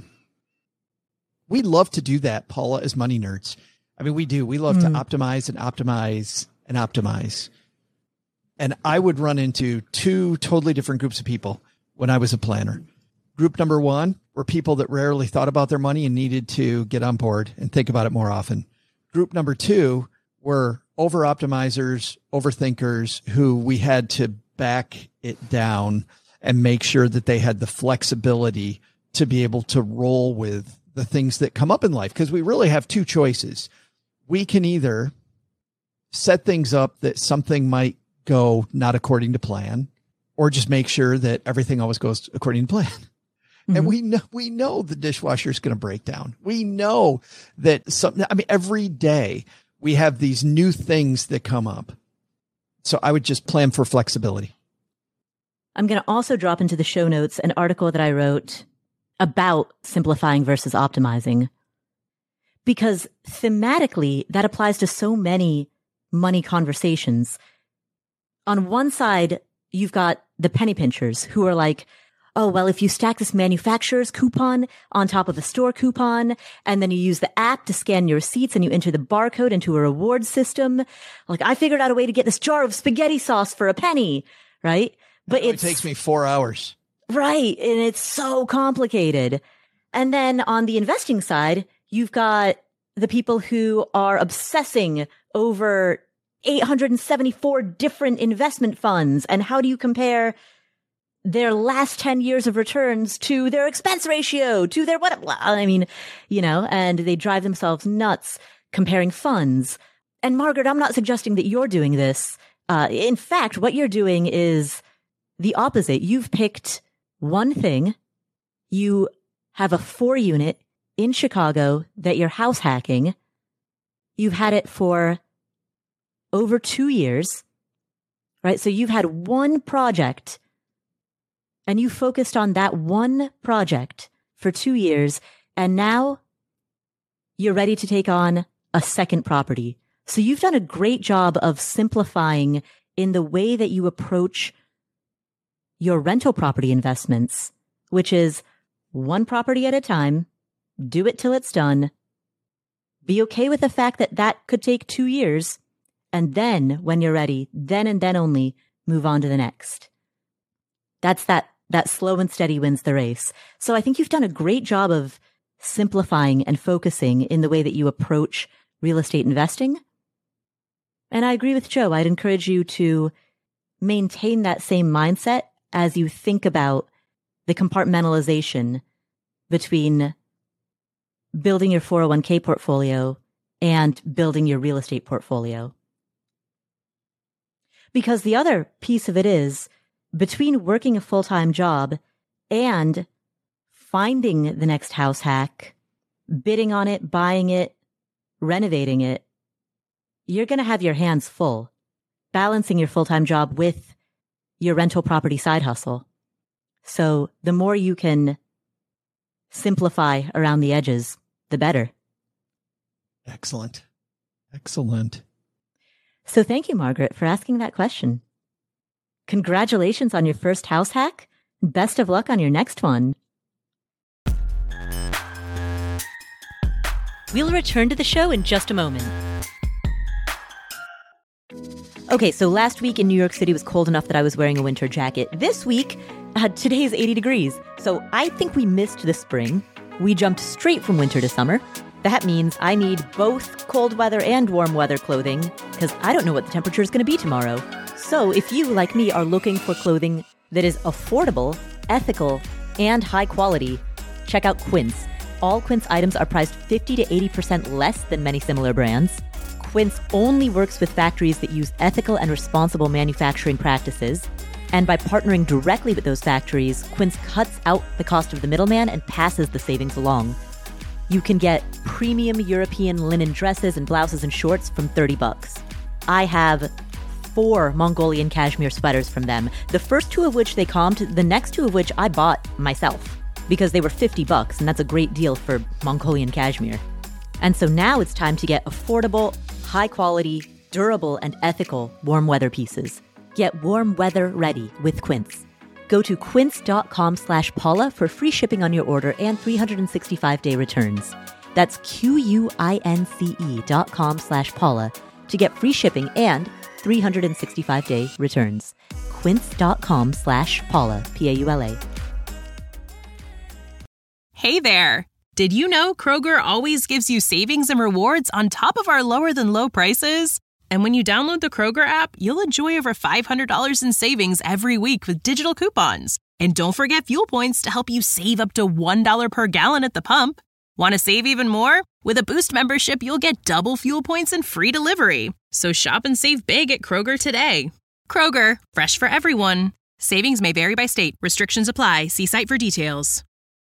We love to do that, Paula, as money nerds. I mean, we do. We love mm. to optimize and optimize and optimize. And I would run into two totally different groups of people when I was a planner. Group number one were people that rarely thought about their money and needed to get on board and think about it more often. Group number two were over-optimizers, overthinkers who we had to back it down and make sure that they had the flexibility to be able to roll with the things that come up in life. Because we really have two choices. We can either set things up that something might go not according to plan, or just make sure that everything always goes according to plan. Mm-hmm. And we know, we know the dishwasher is going to break down. We know that something, I mean, every day we have these new things that come up. So I would just plan for flexibility. I'm going to also drop into the show notes an article that I wrote about simplifying versus optimizing, because thematically that applies to so many money conversations. On one side, you've got the penny pinchers who are like, oh, well, if you stack this manufacturer's coupon on top of a store coupon, and then you use the app to scan your receipts and you enter the barcode into a reward system, like, I figured out a way to get this jar of spaghetti sauce for a penny, right? But it takes me four hours. Right. And it's so complicated. And then on the investing side, you've got the people who are obsessing over eight hundred seventy-four different investment funds. And how do you compare their last ten years of returns to their expense ratio, to their what? I mean, you know, and they drive themselves nuts comparing funds. And Margaret, I'm not suggesting that you're doing this. Uh, in fact, what you're doing is the opposite. You've picked one thing. You have a four unit in Chicago that you're house hacking. You've had it for over two years, right? So you've had one project and you focused on that one project for two years. And now you're ready to take on a second property. So you've done a great job of simplifying in the way that you approach your rental property investments, which is one property at a time, do it till it's done, be okay with the fact that that could take two years, and then when you're ready, then and then only move on to the next. That's that, that slow and steady wins the race. So I think you've done a great job of simplifying and focusing in the way that you approach real estate investing. And I agree with Joe. I'd encourage you to maintain that same mindset as you think about the compartmentalization between building your four oh one k portfolio and building your real estate portfolio. Because the other piece of it is between working a full-time job and finding the next house hack, bidding on it, buying it, renovating it, you're going to have your hands full, balancing your full-time job with your rental property side hustle. So the more you can simplify around the edges, the better. Excellent. Excellent. So thank you, Margaret, for asking that question. Congratulations on your first house hack. Best of luck on your next one. We'll return to the show in just a moment. Okay, so last week in New York City was cold enough that I was wearing a winter jacket. This week, uh, today's eighty degrees. So I think we missed the spring. We jumped straight from winter to summer. That means I need both cold weather and warm weather clothing because I don't know what the temperature is going to be tomorrow. So if you, like me, are looking for clothing that is affordable, ethical, and high quality, check out Quince. All Quince items are priced fifty to eighty percent less than many similar brands. Quince only works with factories that use ethical and responsible manufacturing practices. And by partnering directly with those factories, Quince cuts out the cost of the middleman and passes the savings along. You can get premium European linen dresses and blouses and shorts from thirty bucks. I have four Mongolian cashmere sweaters from them, the first two of which they comped, the next two of which I bought myself because they were fifty bucks, and that's a great deal for Mongolian cashmere. And so now it's time to get affordable, high quality, durable, and ethical warm weather pieces. Get warm weather ready with Quince. Go to quince.com slash Paula for free shipping on your order and three hundred sixty-five day returns. That's Q-U-I-N-C-E dot com slash Paula to get free shipping and three hundred sixty-five day returns. Quince.com slash Paula, P A U L A. Hey there. Did you know Kroger always gives you savings and rewards on top of our lower than low prices? And when you download the Kroger app, you'll enjoy over five hundred dollars in savings every week with digital coupons. And don't forget fuel points to help you save up to one dollar per gallon at the pump. Want to save even more? With a Boost membership, you'll get double fuel points and free delivery. So shop and save big at Kroger today. Kroger, fresh for everyone. Savings may vary by state. Restrictions apply. See site for details.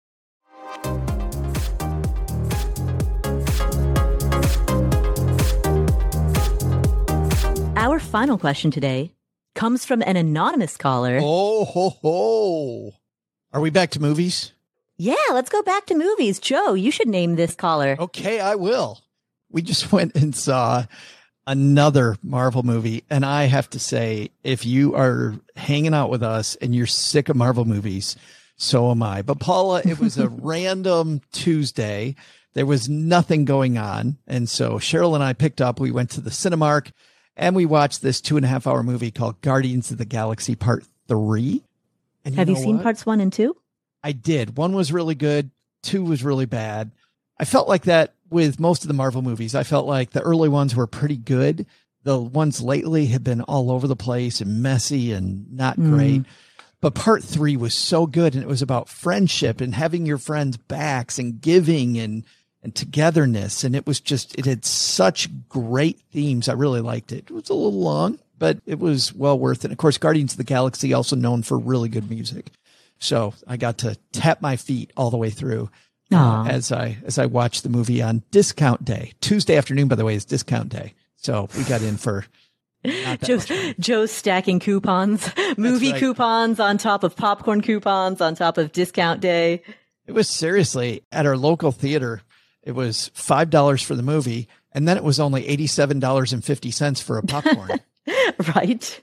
Our final question today comes from an anonymous caller. Oh, ho, ho. Are we back to movies? Yeah, let's go back to movies. Joe, you should name this caller. Okay, I will. We just went and saw another Marvel movie. And I have to say, if you are hanging out with us and you're sick of Marvel movies, so am I. But Paula, it was a random Tuesday. There was nothing going on. And so Cheryl and I picked up, we went to the Cinemark and we watched this two and a half hour movie called Guardians of the Galaxy Part Three. And you Have you know seen what? parts one and two? I did. One was really good. Two was really bad. I felt like that with most of the Marvel movies. I felt like the early ones were pretty good. The ones lately have been all over the place and messy and not Mm. great. But part three was so good. And it was about friendship and having your friends' backs and giving and, and togetherness. And it was just, it had such great themes. I really liked it. It was a little long, but it was well worth it. Of course, Guardians of the Galaxy also known for really good music. So I got to tap my feet all the way through uh, as I as I watched the movie on discount day. Tuesday afternoon, by the way, is discount day. So we got in for not that Joe's, much. Joe's stacking coupons, movie right. coupons on top of popcorn coupons on top of discount day. It was seriously at our local theater. It was five dollars for the movie, and then it was only eighty-seven dollars and fifty cents for a popcorn. Right.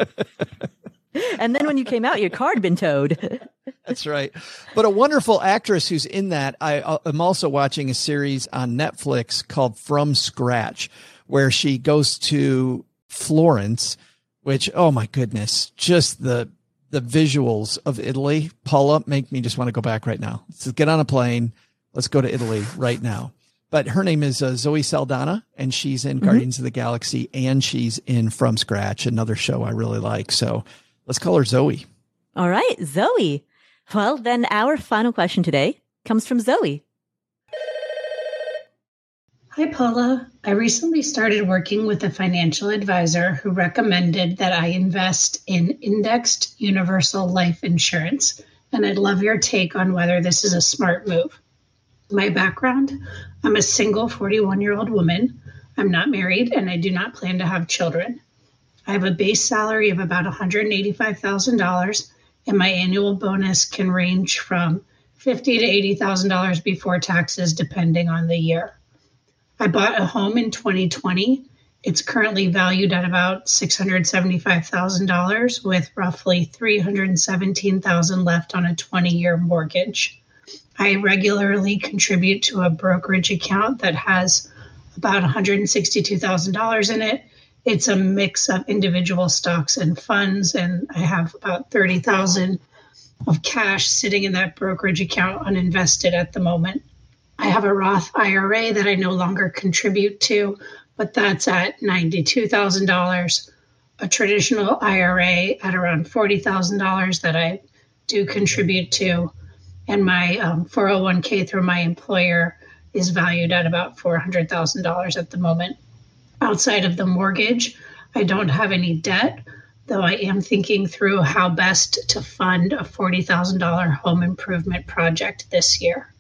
And then when you came out, your card had been towed. That's right. But a wonderful actress who's in that. I am also watching a series on Netflix called From Scratch, where she goes to Florence, which, oh my goodness, just the the visuals of Italy, Paula, make me just want to go back right now. Let's get on a plane. Let's go to Italy right now. But her name is uh, Zoe Saldana, and she's in mm-hmm. Guardians of the Galaxy, and she's in From Scratch, another show I really like. So let's call her Zoe. All right, Zoe. Well, then our final question today comes from Zoe. Hi, Paula. I recently started working with a financial advisor who recommended that I invest in indexed universal life insurance, and I'd love your take on whether this is a smart move. My background, I'm a single forty-one-year-old woman. I'm not married, and I do not plan to have children. I have a base salary of about one hundred eighty-five thousand dollars, and my annual bonus can range from fifty thousand dollars to eighty thousand dollars before taxes, depending on the year. I bought a home in twenty twenty. It's currently valued at about six hundred seventy-five thousand dollars with roughly three hundred seventeen thousand dollars left on a twenty-year mortgage. I regularly contribute to a brokerage account that has about one hundred sixty-two thousand dollars in it. It's a mix of individual stocks and funds, and I have about thirty thousand dollars of cash sitting in that brokerage account uninvested at the moment. I have a Roth I R A that I no longer contribute to, but that's at ninety-two thousand dollars. A traditional I R A at around forty thousand dollars that I do contribute to. And my um, four oh one k through my employer is valued at about four hundred thousand dollars at the moment. Outside of the mortgage, I don't have any debt, though I am thinking through how best to fund a forty thousand dollars home improvement project this year.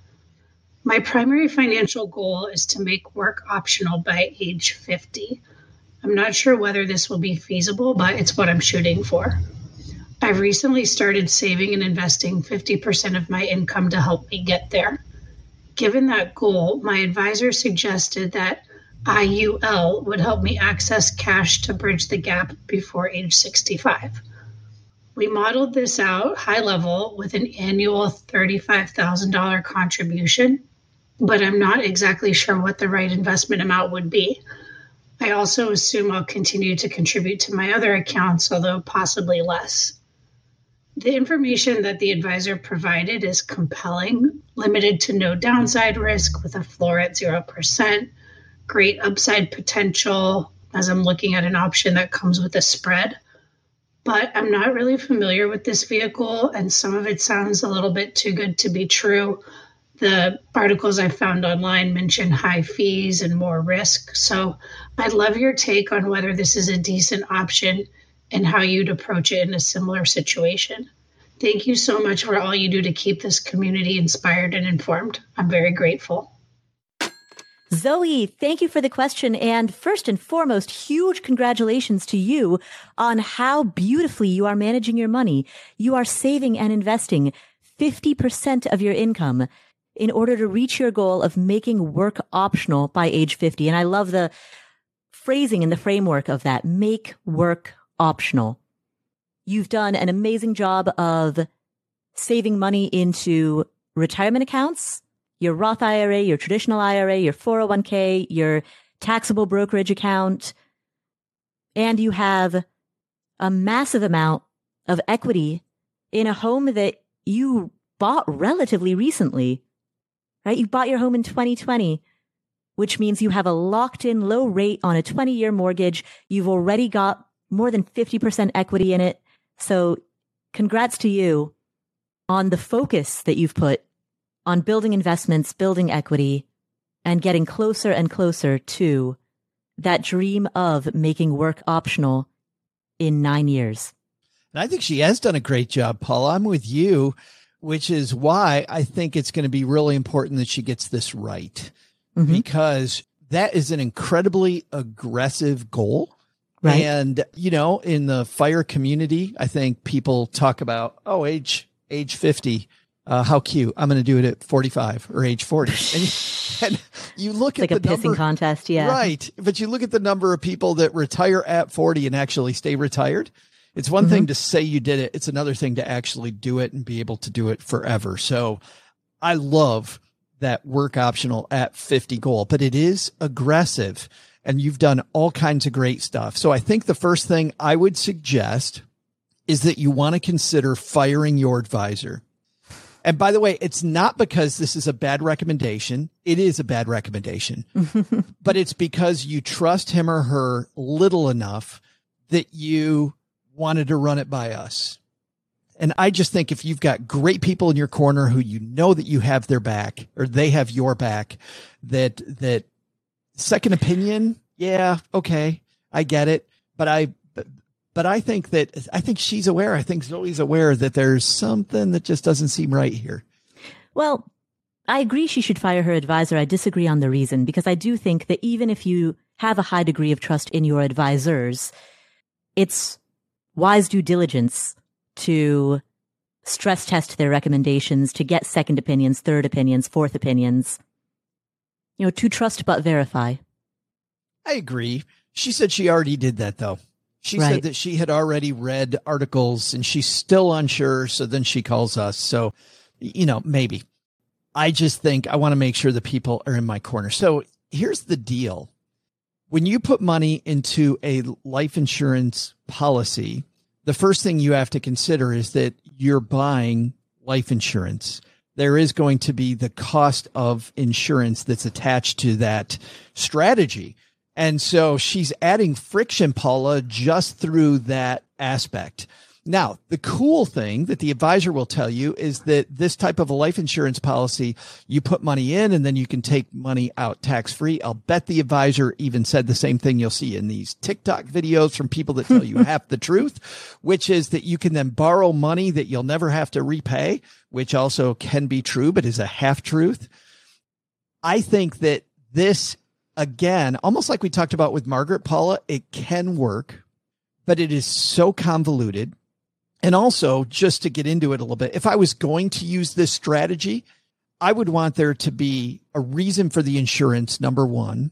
My primary financial goal is to make work optional by age fifty. I'm not sure whether this will be feasible, but it's what I'm shooting for. I've recently started saving and investing fifty percent of my income to help me get there. Given that goal, my advisor suggested that I U L would help me access cash to bridge the gap before age sixty-five. We modeled this out high level with an annual thirty-five thousand dollars contribution, but I'm not exactly sure what the right investment amount would be. I also assume I'll continue to contribute to my other accounts, although possibly less. The information that the advisor provided is compelling, limited to no downside risk with a floor at zero percent, great upside potential as I'm looking at an option that comes with a spread. But I'm not really familiar with this vehicle, and some of it sounds a little bit too good to be true. The articles I found online mention high fees and more risk. So I'd love your take on whether this is a decent option and how you'd approach it in a similar situation. Thank you so much for all you do to keep this community inspired and informed. I'm very grateful. Zoe, thank you for the question. And first and foremost, huge congratulations to you on how beautifully you are managing your money. You are saving and investing fifty percent of your income in order to reach your goal of making work optional by age fifty. And I love the phrasing and the framework of that. Make work optional. You've done an amazing job of saving money into retirement accounts, your Roth I R A, your traditional I R A, your four oh one k, your taxable brokerage account, and you have a massive amount of equity in a home that you bought relatively recently, right? You bought your home in twenty twenty, which means you have a locked-in low rate on a twenty-year mortgage. You've already got more than fifty percent equity in it. So congrats to you on the focus that you've put on building investments, building equity, and getting closer and closer to that dream of making work optional in nine years. And I think she has done a great job, Paula. I'm with you, which is why I think it's going to be really important that she gets this right, mm-hmm. because that is an incredibly aggressive goal. Right. And, you know, in the FIRE community, I think people talk about, oh, age, age fifty. Uh, how cute. I'm going to do it at forty-five or age forty. And you, and you look it's at like the a pissing number, contest. Yeah. Right. But you look at the number of people that retire at forty and actually stay retired. It's one mm-hmm. thing to say you did it. It's another thing to actually do it and be able to do it forever. So I love that work optional at fifty goal, but it is aggressive and you've done all kinds of great stuff. So I think the first thing I would suggest is that you want to consider firing your advisor. And by the way, it's not because this is a bad recommendation. It is a bad recommendation, but it's because you trust him or her little enough that you wanted to run it by us. And I just think if you've got great people in your corner who you know that you have their back or they have your back, that, that second opinion. Yeah. Okay. I get it. But I, but, but I think that, I think she's aware. I think Zoe's aware that there's something that just doesn't seem right here. Well, I agree she should fire her advisor. I disagree on the reason, because I do think that even if you have a high degree of trust in your advisors, it's wise due diligence to stress test their recommendations, to get second opinions, third opinions, fourth opinions. You know, to trust but verify. I agree. She said she already did that, though. She Right. said that she had already read articles and she's still unsure. So then she calls us. So, you know, maybe. I just think I want to make sure the people are in my corner. So here's the deal. When you put money into a life insurance policy, the first thing you have to consider is that you're buying life insurance. There is going to be the cost of insurance that's attached to that strategy. And so she's adding friction, Paula, just through that aspect. Now, the cool thing that the advisor will tell you is that this type of a life insurance policy, you put money in and then you can take money out tax-free. I'll bet the advisor even said the same thing you'll see in these TikTok videos from people that tell you half the truth, which is that you can then borrow money that you'll never have to repay, which also can be true, but is a half truth. I think that this, again, almost like we talked about with Margaret, Paula, it can work, but it is so convoluted. And also, just to get into it a little bit, if I was going to use this strategy, I would want there to be a reason for the insurance, number one.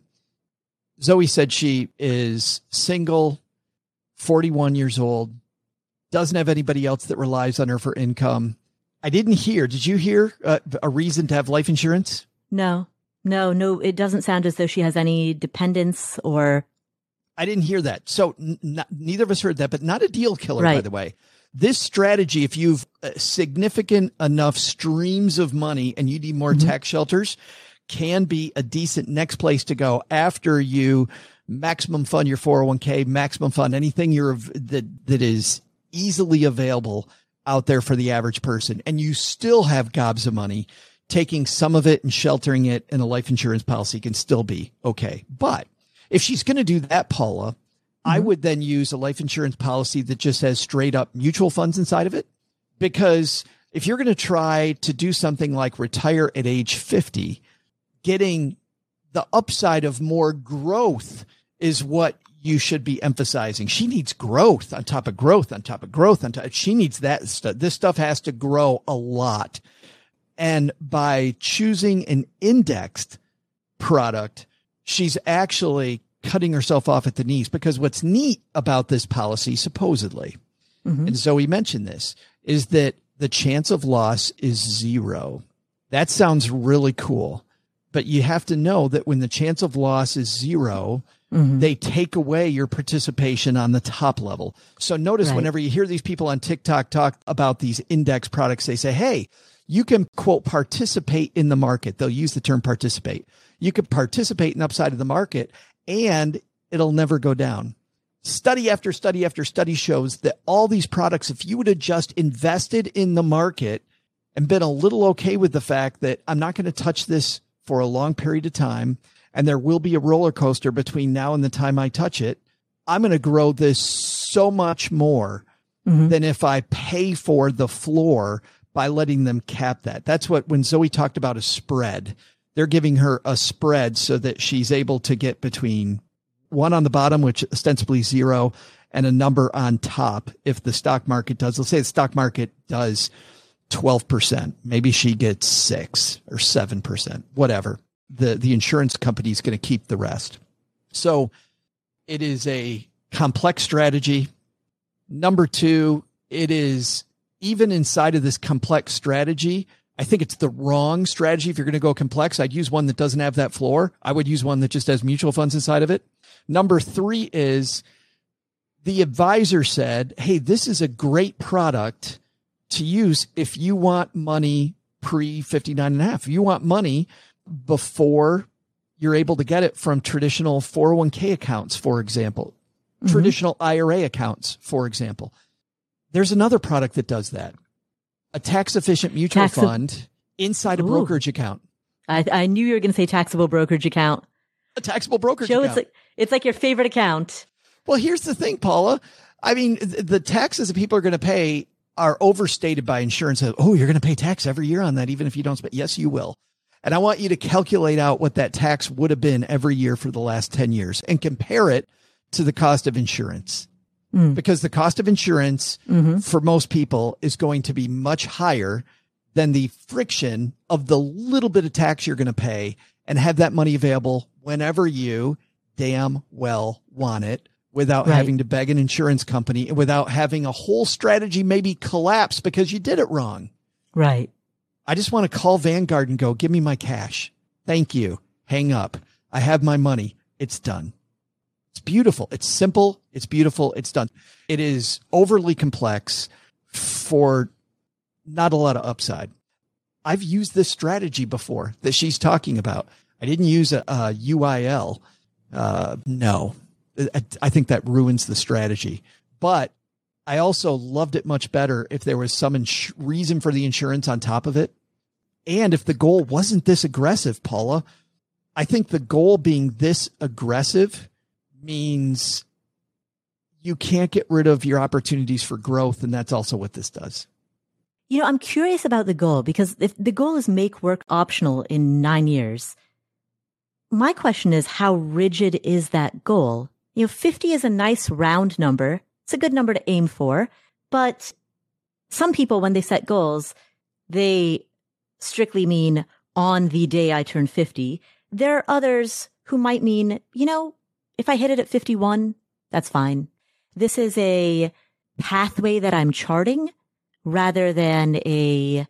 Zoe said she is single, forty-one years old, doesn't have anybody else that relies on her for income. I didn't hear, did you hear uh, a reason to have life insurance? No, no, no. It doesn't sound as though she has any dependents or... I didn't hear that. So n- not, neither of us heard that, but not a deal killer, Right. by the way. This strategy, if you've uh, significant enough streams of money and you need more Mm-hmm. tax shelters, can be a decent next place to go after you maximum fund your four oh one k, maximum fund anything you're that that is easily available out there for the average person. And you still have gobs of money. Taking some of it and sheltering it in a life insurance policy can still be okay. But if she's going to do that, Paula, I would then use a life insurance policy that just has straight up mutual funds inside of it. Because if you're going to try to do something like retire at age fifty, getting the upside of more growth is what you should be emphasizing. She needs growth on top of growth on top of growth on top. She needs that stuff. This stuff has to grow a lot. And by choosing an indexed product, she's actually cutting herself off at the knees, because what's neat about this policy, supposedly, mm-hmm. and Zoe mentioned this, is that the chance of loss is zero. That sounds really cool, but you have to know that when the chance of loss is zero, mm-hmm. they take away your participation on the top level. So notice right. whenever you hear these people on TikTok talk about these index products, they say, hey, you can, quote, participate in the market. They'll use the term participate. You can participate in upside of the market, and it'll never go down. Study after study after study shows that all these products, if you would have just invested in the market and been a little okay with the fact that I'm not going to touch this for a long period of time, and there will be a roller coaster between now and the time I touch it, I'm going to grow this so much more mm-hmm. than if I pay for the floor by letting them cap that. That's what, when Zoe talked about a spread, they're giving her a spread so that she's able to get between one on the bottom, which ostensibly zero, and a number on top. If the stock market does, let's say the stock market does twelve percent, maybe she gets six or seven percent, whatever. The, the insurance company is going to keep the rest. So it is a complex strategy. Number two, it is, even inside of this complex strategy, I think it's the wrong strategy. If you're going to go complex, I'd use one that doesn't have that floor. I would use one that just has mutual funds inside of it. Number three is the advisor said, hey, this is a great product to use if you want money pre fifty-nine and a half. If you want money before you're able to get it from traditional four oh one k accounts, for example, mm-hmm. traditional I R A accounts, for example. There's another product that does that. A tax-efficient mutual Tax- fund inside a Ooh. brokerage account. I, I knew you were going to say taxable brokerage account. a taxable brokerage Joe, account. it's like, it's like your favorite account. Well, here's the thing, Paula. I mean, the taxes that people are going to pay are overstated by insurance. Oh, you're going to pay tax every year on that, even if you don't spend. Yes, you will. And I want you to calculate out what that tax would have been every year for the last ten years and compare it to the cost of insurance. Mm. Because the cost of insurance mm-hmm. for most people is going to be much higher than the friction of the little bit of tax you're going to pay and have that money available whenever you damn well want it, without right. having to beg an insurance company, and without having a whole strategy maybe collapse because you did it wrong. Right. I just want to call Vanguard and go, give me my cash. Thank you. Hang up. I have my money. It's done. It's beautiful. It's simple. It's beautiful. It's done. It is overly complex for not a lot of upside. I've used this strategy before that she's talking about. I didn't use a, a U I L. Uh, no. I think that ruins the strategy, but I also loved it much better if there was some ins- reason for the insurance on top of it. And if the goal wasn't this aggressive, Paula, I think the goal being this aggressive means you can't get rid of your opportunities for growth. And that's also what this does. You know, I'm curious about the goal, because if the goal is make work optional in nine years, my question is, how rigid is that goal? You know, fifty is a nice round number. It's a good number to aim for. But some people, when they set goals, they strictly mean on the day I turn fifty. There are others who might mean, you know, if I hit it at fifty-one, that's fine. This is a pathway that I'm charting rather than a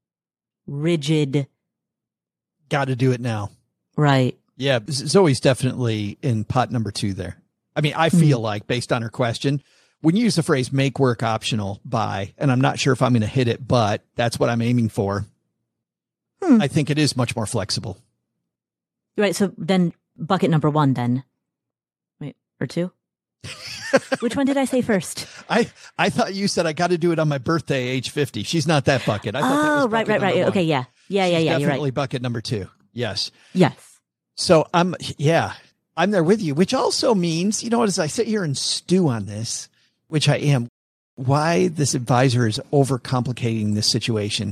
rigid. Got to do it now. Right. Yeah. Zoe's definitely in pot number two there. I mean, I feel mm. like, based on her question, when you use the phrase make work optional by, and I'm not sure if I'm going to hit it, but that's what I'm aiming for. Hmm. I think it is much more flexible. Right. So then bucket number one, then. Wait, or two? Which one did I say first? I, I thought you said I got to do it on my birthday, age fifty. She's not that bucket. I thought oh, that was right, right, right. One. Okay. Yeah. Yeah. She's yeah. Yeah. Definitely you're right. bucket number two. Yes. Yes. So I'm, yeah. I'm there with you, which also means, you know what, as I sit here and stew on this, which I am, why this advisor is overcomplicating this situation.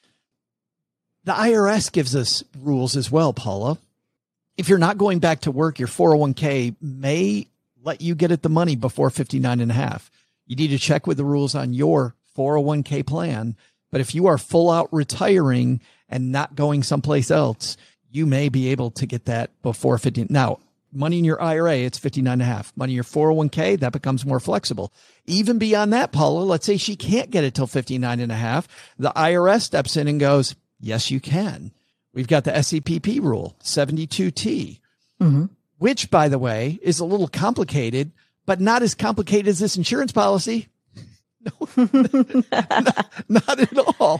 The I R S gives us rules as well, Paula. If you're not going back to work, your four oh one k may let you get at the money before fifty-nine and a half. You need to check with the rules on your four oh one k plan. But if you are full out retiring and not going someplace else, you may be able to get that before fifty. Now, money in your I R A, it's fifty-nine and a half. Money in your four oh one k, that becomes more flexible. Even beyond that, Paula, let's say she can't get it till fifty-nine and a half. The I R S steps in and goes, yes, you can. We've got the S E P P rule, seventy-two T, mm-hmm. which, by the way, is a little complicated, but not as complicated as this insurance policy. No, not, not at all.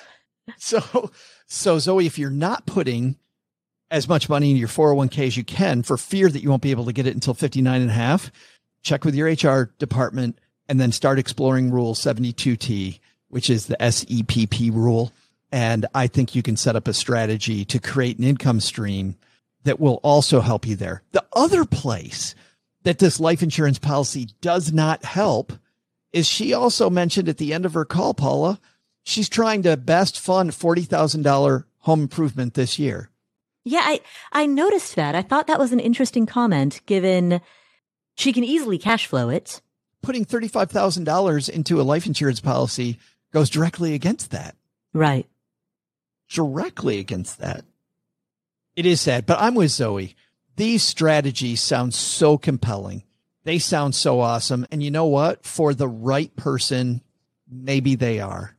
So, so Zoe, if you're not putting as much money in your four oh one k as you can for fear that you won't be able to get it until fifty-nine and a half, check with your H R department and then start exploring rule seventy-two T, which is the S E P P rule. And I think you can set up a strategy to create an income stream that will also help you there. The other place that this life insurance policy does not help is she also mentioned at the end of her call, Paula, she's trying to best fund forty thousand dollars home improvement this year. Yeah, I, I noticed that. I thought that was an interesting comment, given she can easily cash flow it. Putting thirty-five thousand dollars into a life insurance policy goes directly against that. Right. Directly against that. It is sad, but I'm with Zoe. These strategies sound so compelling. They sound so awesome. And you know what? For the right person, maybe they are.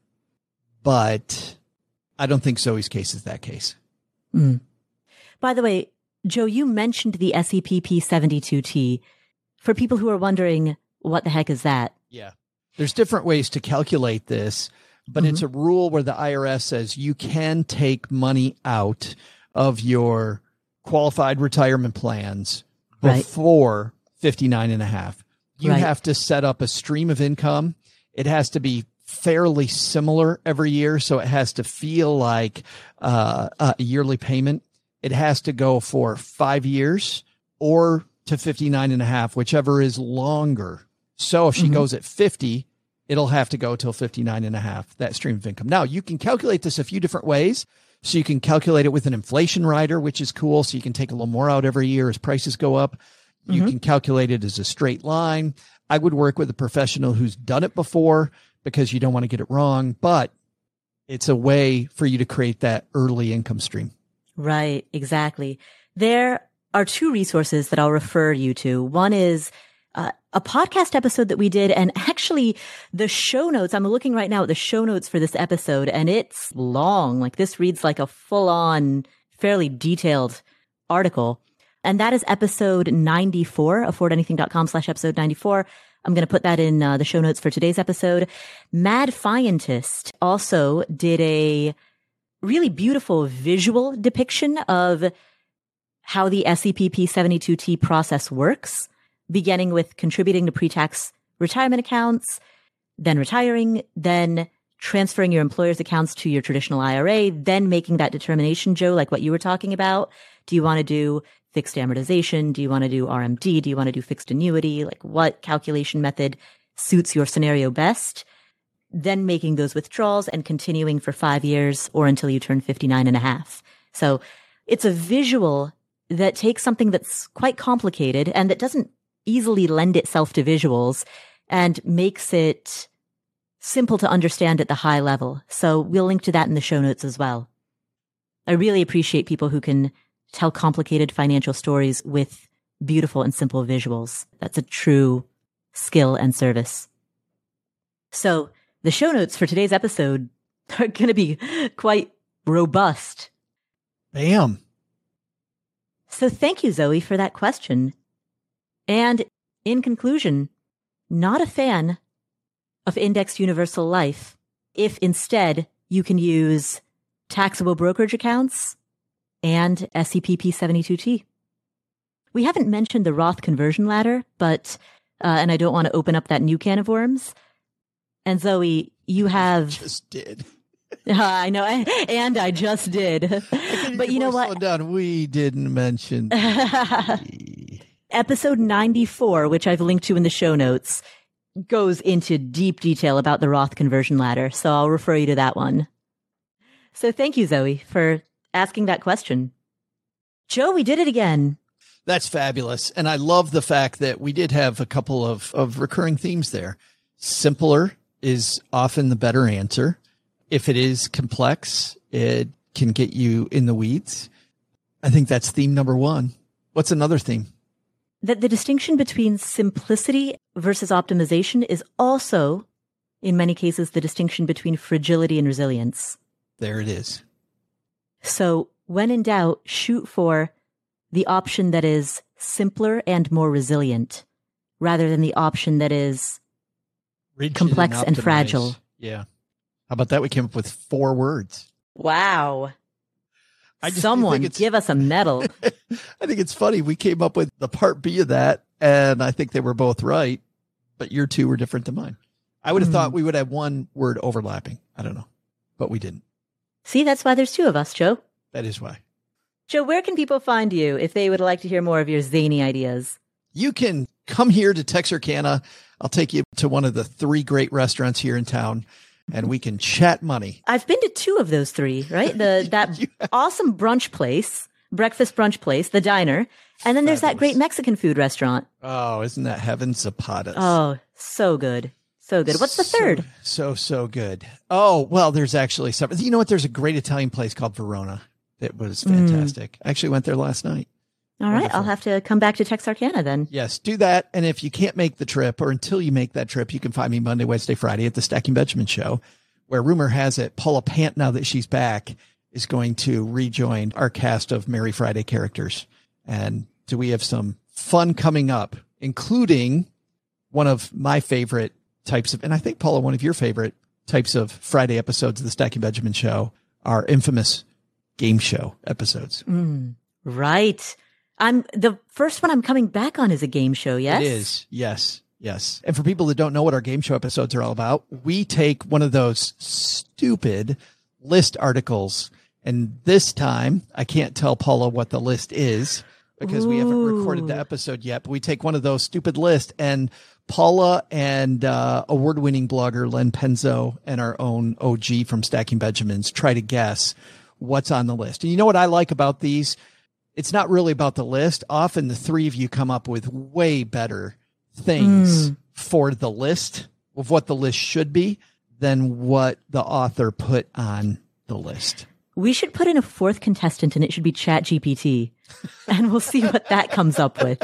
But I don't think Zoe's case is that case. Mm. By the way, Joe, you mentioned the S E P P seventy-two T. For people who are wondering, what the heck is that? Yeah. There's different ways to calculate this, but mm-hmm. it's a rule where the I R S says you can take money out of your qualified retirement plans before right. fifty-nine and a half. You right. have to set up a stream of income. It has to be fairly similar every year. So it has to feel like uh, a yearly payment. it has to go for five years or to fifty-nine and a half, whichever is longer. So if she mm-hmm. goes at fifty, it'll have to go till fifty-nine and a half, that stream of income. Now you can calculate this a few different ways. So you can calculate it with an inflation rider, which is cool. So you can take a little more out every year as prices go up. You mm-hmm. can calculate it as a straight line. I would work with a professional who's done it before because you don't want to get it wrong, but it's a way for you to create that early income stream. Right, exactly. There are two resources that I'll refer you to. One is uh, a podcast episode that we did, and actually the show notes, I'm looking right now at the show notes for this episode, and it's long. Like this reads like a full-on, fairly detailed article. And that is episode ninety-four, affordanything.com slash episode ninety-four. I'm going to put that in uh, the show notes for today's episode. Mad Fientist also did a really beautiful visual depiction of how the S E P P seventy-two T process works, beginning with contributing to pre-tax retirement accounts, then retiring, then transferring your employer's accounts to your traditional I R A, then making that determination, Joe, like what you were talking about. Do you want to do fixed amortization? Do you want to do R M D? Do you want to do fixed annuity? Like what calculation method suits your scenario best? Then making those withdrawals and continuing for five years or until you turn fifty-nine and a half. So it's a visual that takes something that's quite complicated and that doesn't easily lend itself to visuals and makes it simple to understand at the high level. So we'll link to that in the show notes as well. I really appreciate people who can tell complicated financial stories with beautiful and simple visuals. That's a true skill and service. So the show notes for today's episode are going to be quite robust. Bam. So thank you, Zoe, for that question. And in conclusion, not a fan of indexed universal life if instead you can use taxable brokerage accounts and S E P P seventy-two T. We haven't mentioned the Roth conversion ladder, but, uh, and I don't want to open up that new can of worms. And Zoe, you have... I just did. uh, I know, and I just did. But you know what? Slow down. We didn't mention... Episode ninety-four, which I've linked to in the show notes, goes into deep detail about the Roth conversion ladder. So I'll refer you to that one. So thank you, Zoe, for asking that question. Joe, we did it again. That's fabulous. And I love the fact that we did have a couple of, of recurring themes there. Simpler is often the better answer. If it is complex, it can get you in the weeds. I think that's theme number one. What's another theme? That the distinction between simplicity versus optimization is also, in many cases, the distinction between fragility and resilience. There it is. So when in doubt, shoot for the option that is simpler and more resilient rather than the option that is Rigid complex and, and fragile. Yeah. How about that? We came up with four words. Wow. I just Someone give us a medal. I think it's funny. We came up with the part B of that, and I think they were both right, but your two were different than mine. I would have mm. thought we would have one word overlapping. I don't know, but we didn't. See, that's why there's two of us, Joe. That is why. Joe, where can people find you if they would like to hear more of your zany ideas? You can come here to Texarkana. I'll take you to one of the three great restaurants here in town, and we can chat money. I've been to two of those three, right? The that awesome brunch place, breakfast brunch place, the diner, and then there's Fabulous. That great Mexican food restaurant. Oh, isn't that heaven? Zapatas. Oh, so good. So good. What's the third? So, so, so good. Oh, well, there's actually several. You know what? There's a great Italian place called Verona. It was fantastic. Mm. I actually went there last night. All Wonderful. Right. I'll have to come back to Texarkana then. Yes, do that. And if you can't make the trip or until you make that trip, you can find me Monday, Wednesday, Friday at the Stacking Benjamin Show, where rumor has it Paula Pant, now that she's back, is going to rejoin our cast of Merry Friday characters. And do we have some fun coming up, including one of my favorite types of, and I think, Paula, one of your favorite types of Friday episodes of the Stacking Benjamin Show, our infamous game show episodes. Mm, right. I'm the first one I'm coming back on is a game show. Yes, it is. Yes. Yes. And for people that don't know what our game show episodes are all about, we take one of those stupid list articles And this time, I can't tell Paula what the list is because we haven't recorded the episode yet, but we take one of those stupid lists, and Paula and uh, award-winning blogger Len Penzo and our own O G from Stacking Benjamins try to guess what's on the list. And you know what I like about these? It's not really about the list. Often the three of you come up with way better things mm. for the list of what the list should be than what the author put on the list. We should put in a fourth contestant, and it should be ChatGPT, and we'll see what that comes up with.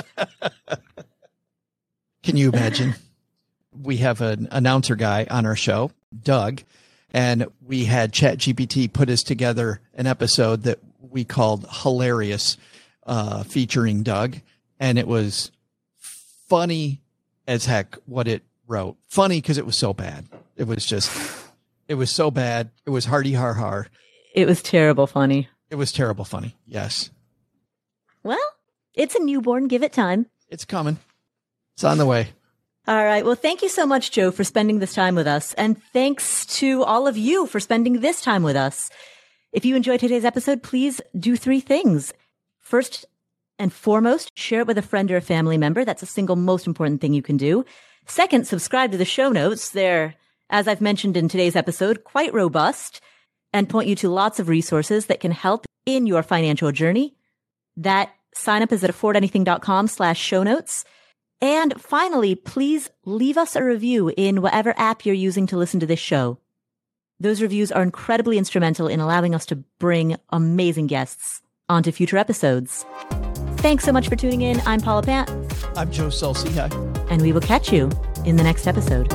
Can you imagine? We have an announcer guy on our show, Doug, and we had ChatGPT put us together an episode that we called Hilarious, uh, featuring Doug, and it was funny as heck what it wrote. Funny because it was so bad. It was just, it was so bad. It was hardy har har. It was terrible funny. It was terrible funny. Yes. Well, it's a newborn. Give it time. It's coming. It's on the way. All right. Well, thank you so much, Joe, for spending this time with us. And thanks to all of you for spending this time with us. If you enjoyed today's episode, please do three things. First and foremost, share it with a friend or a family member. That's the single most important thing you can do. Second, subscribe to the show notes. They're, as I've mentioned in today's episode, quite robust and point you to lots of resources that can help in your financial journey. That sign up is at affordanything.com slash show notes. And finally, please leave us a review in whatever app you're using to listen to this show. Those reviews are incredibly instrumental in allowing us to bring amazing guests onto future episodes. Thanks so much for tuning in. I'm Paula Pant. I'm Joe Sulci. Hi. And we will catch you in the next episode.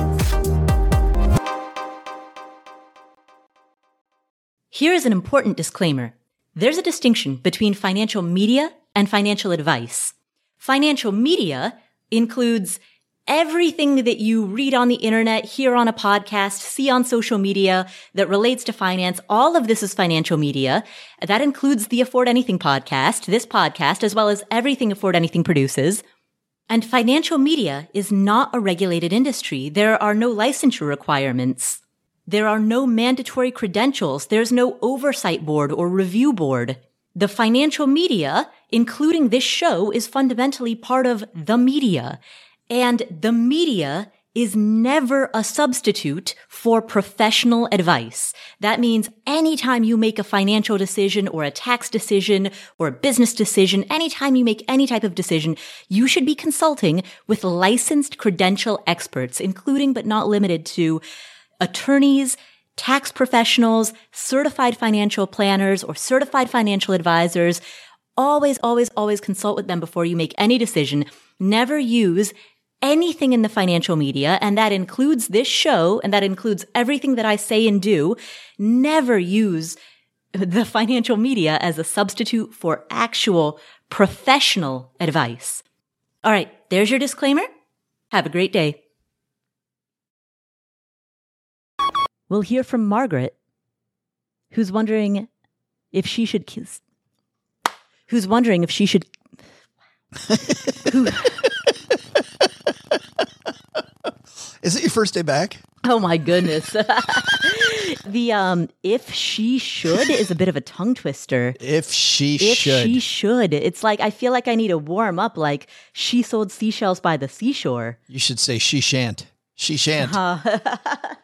Here is an important disclaimer. There's a distinction between financial media and financial advice. Financial media includes everything that you read on the internet, hear on a podcast, see on social media that relates to finance. All of this is financial media. That includes the Afford Anything podcast, this podcast, as well as everything Afford Anything produces. And financial media is not a regulated industry. There are no licensure requirements. There are no mandatory credentials. There's no oversight board or review board. The financial media, including this show, is fundamentally part of the media. And the media is never a substitute for professional advice. That means anytime you make a financial decision or a tax decision or a business decision, anytime you make any type of decision, you should be consulting with licensed credential experts, including but not limited to attorneys, tax professionals, certified financial planners, or certified financial advisors. Always, always, always consult with them before you make any decision. Never use anything in the financial media, and that includes this show, and that includes everything that I say and do. Never use the financial media as a substitute for actual professional advice. All right, there's your disclaimer. Have a great day. We'll hear from Margaret, who's wondering if she should kiss. Who's wondering if she should. who, Is it your first day back? Oh my goodness. The um, if she should is a bit of a tongue twister. If she if should. If she should. It's like, I feel like I need to warm up like she sold seashells by the seashore. You should say she shan't. She shan't. Uh,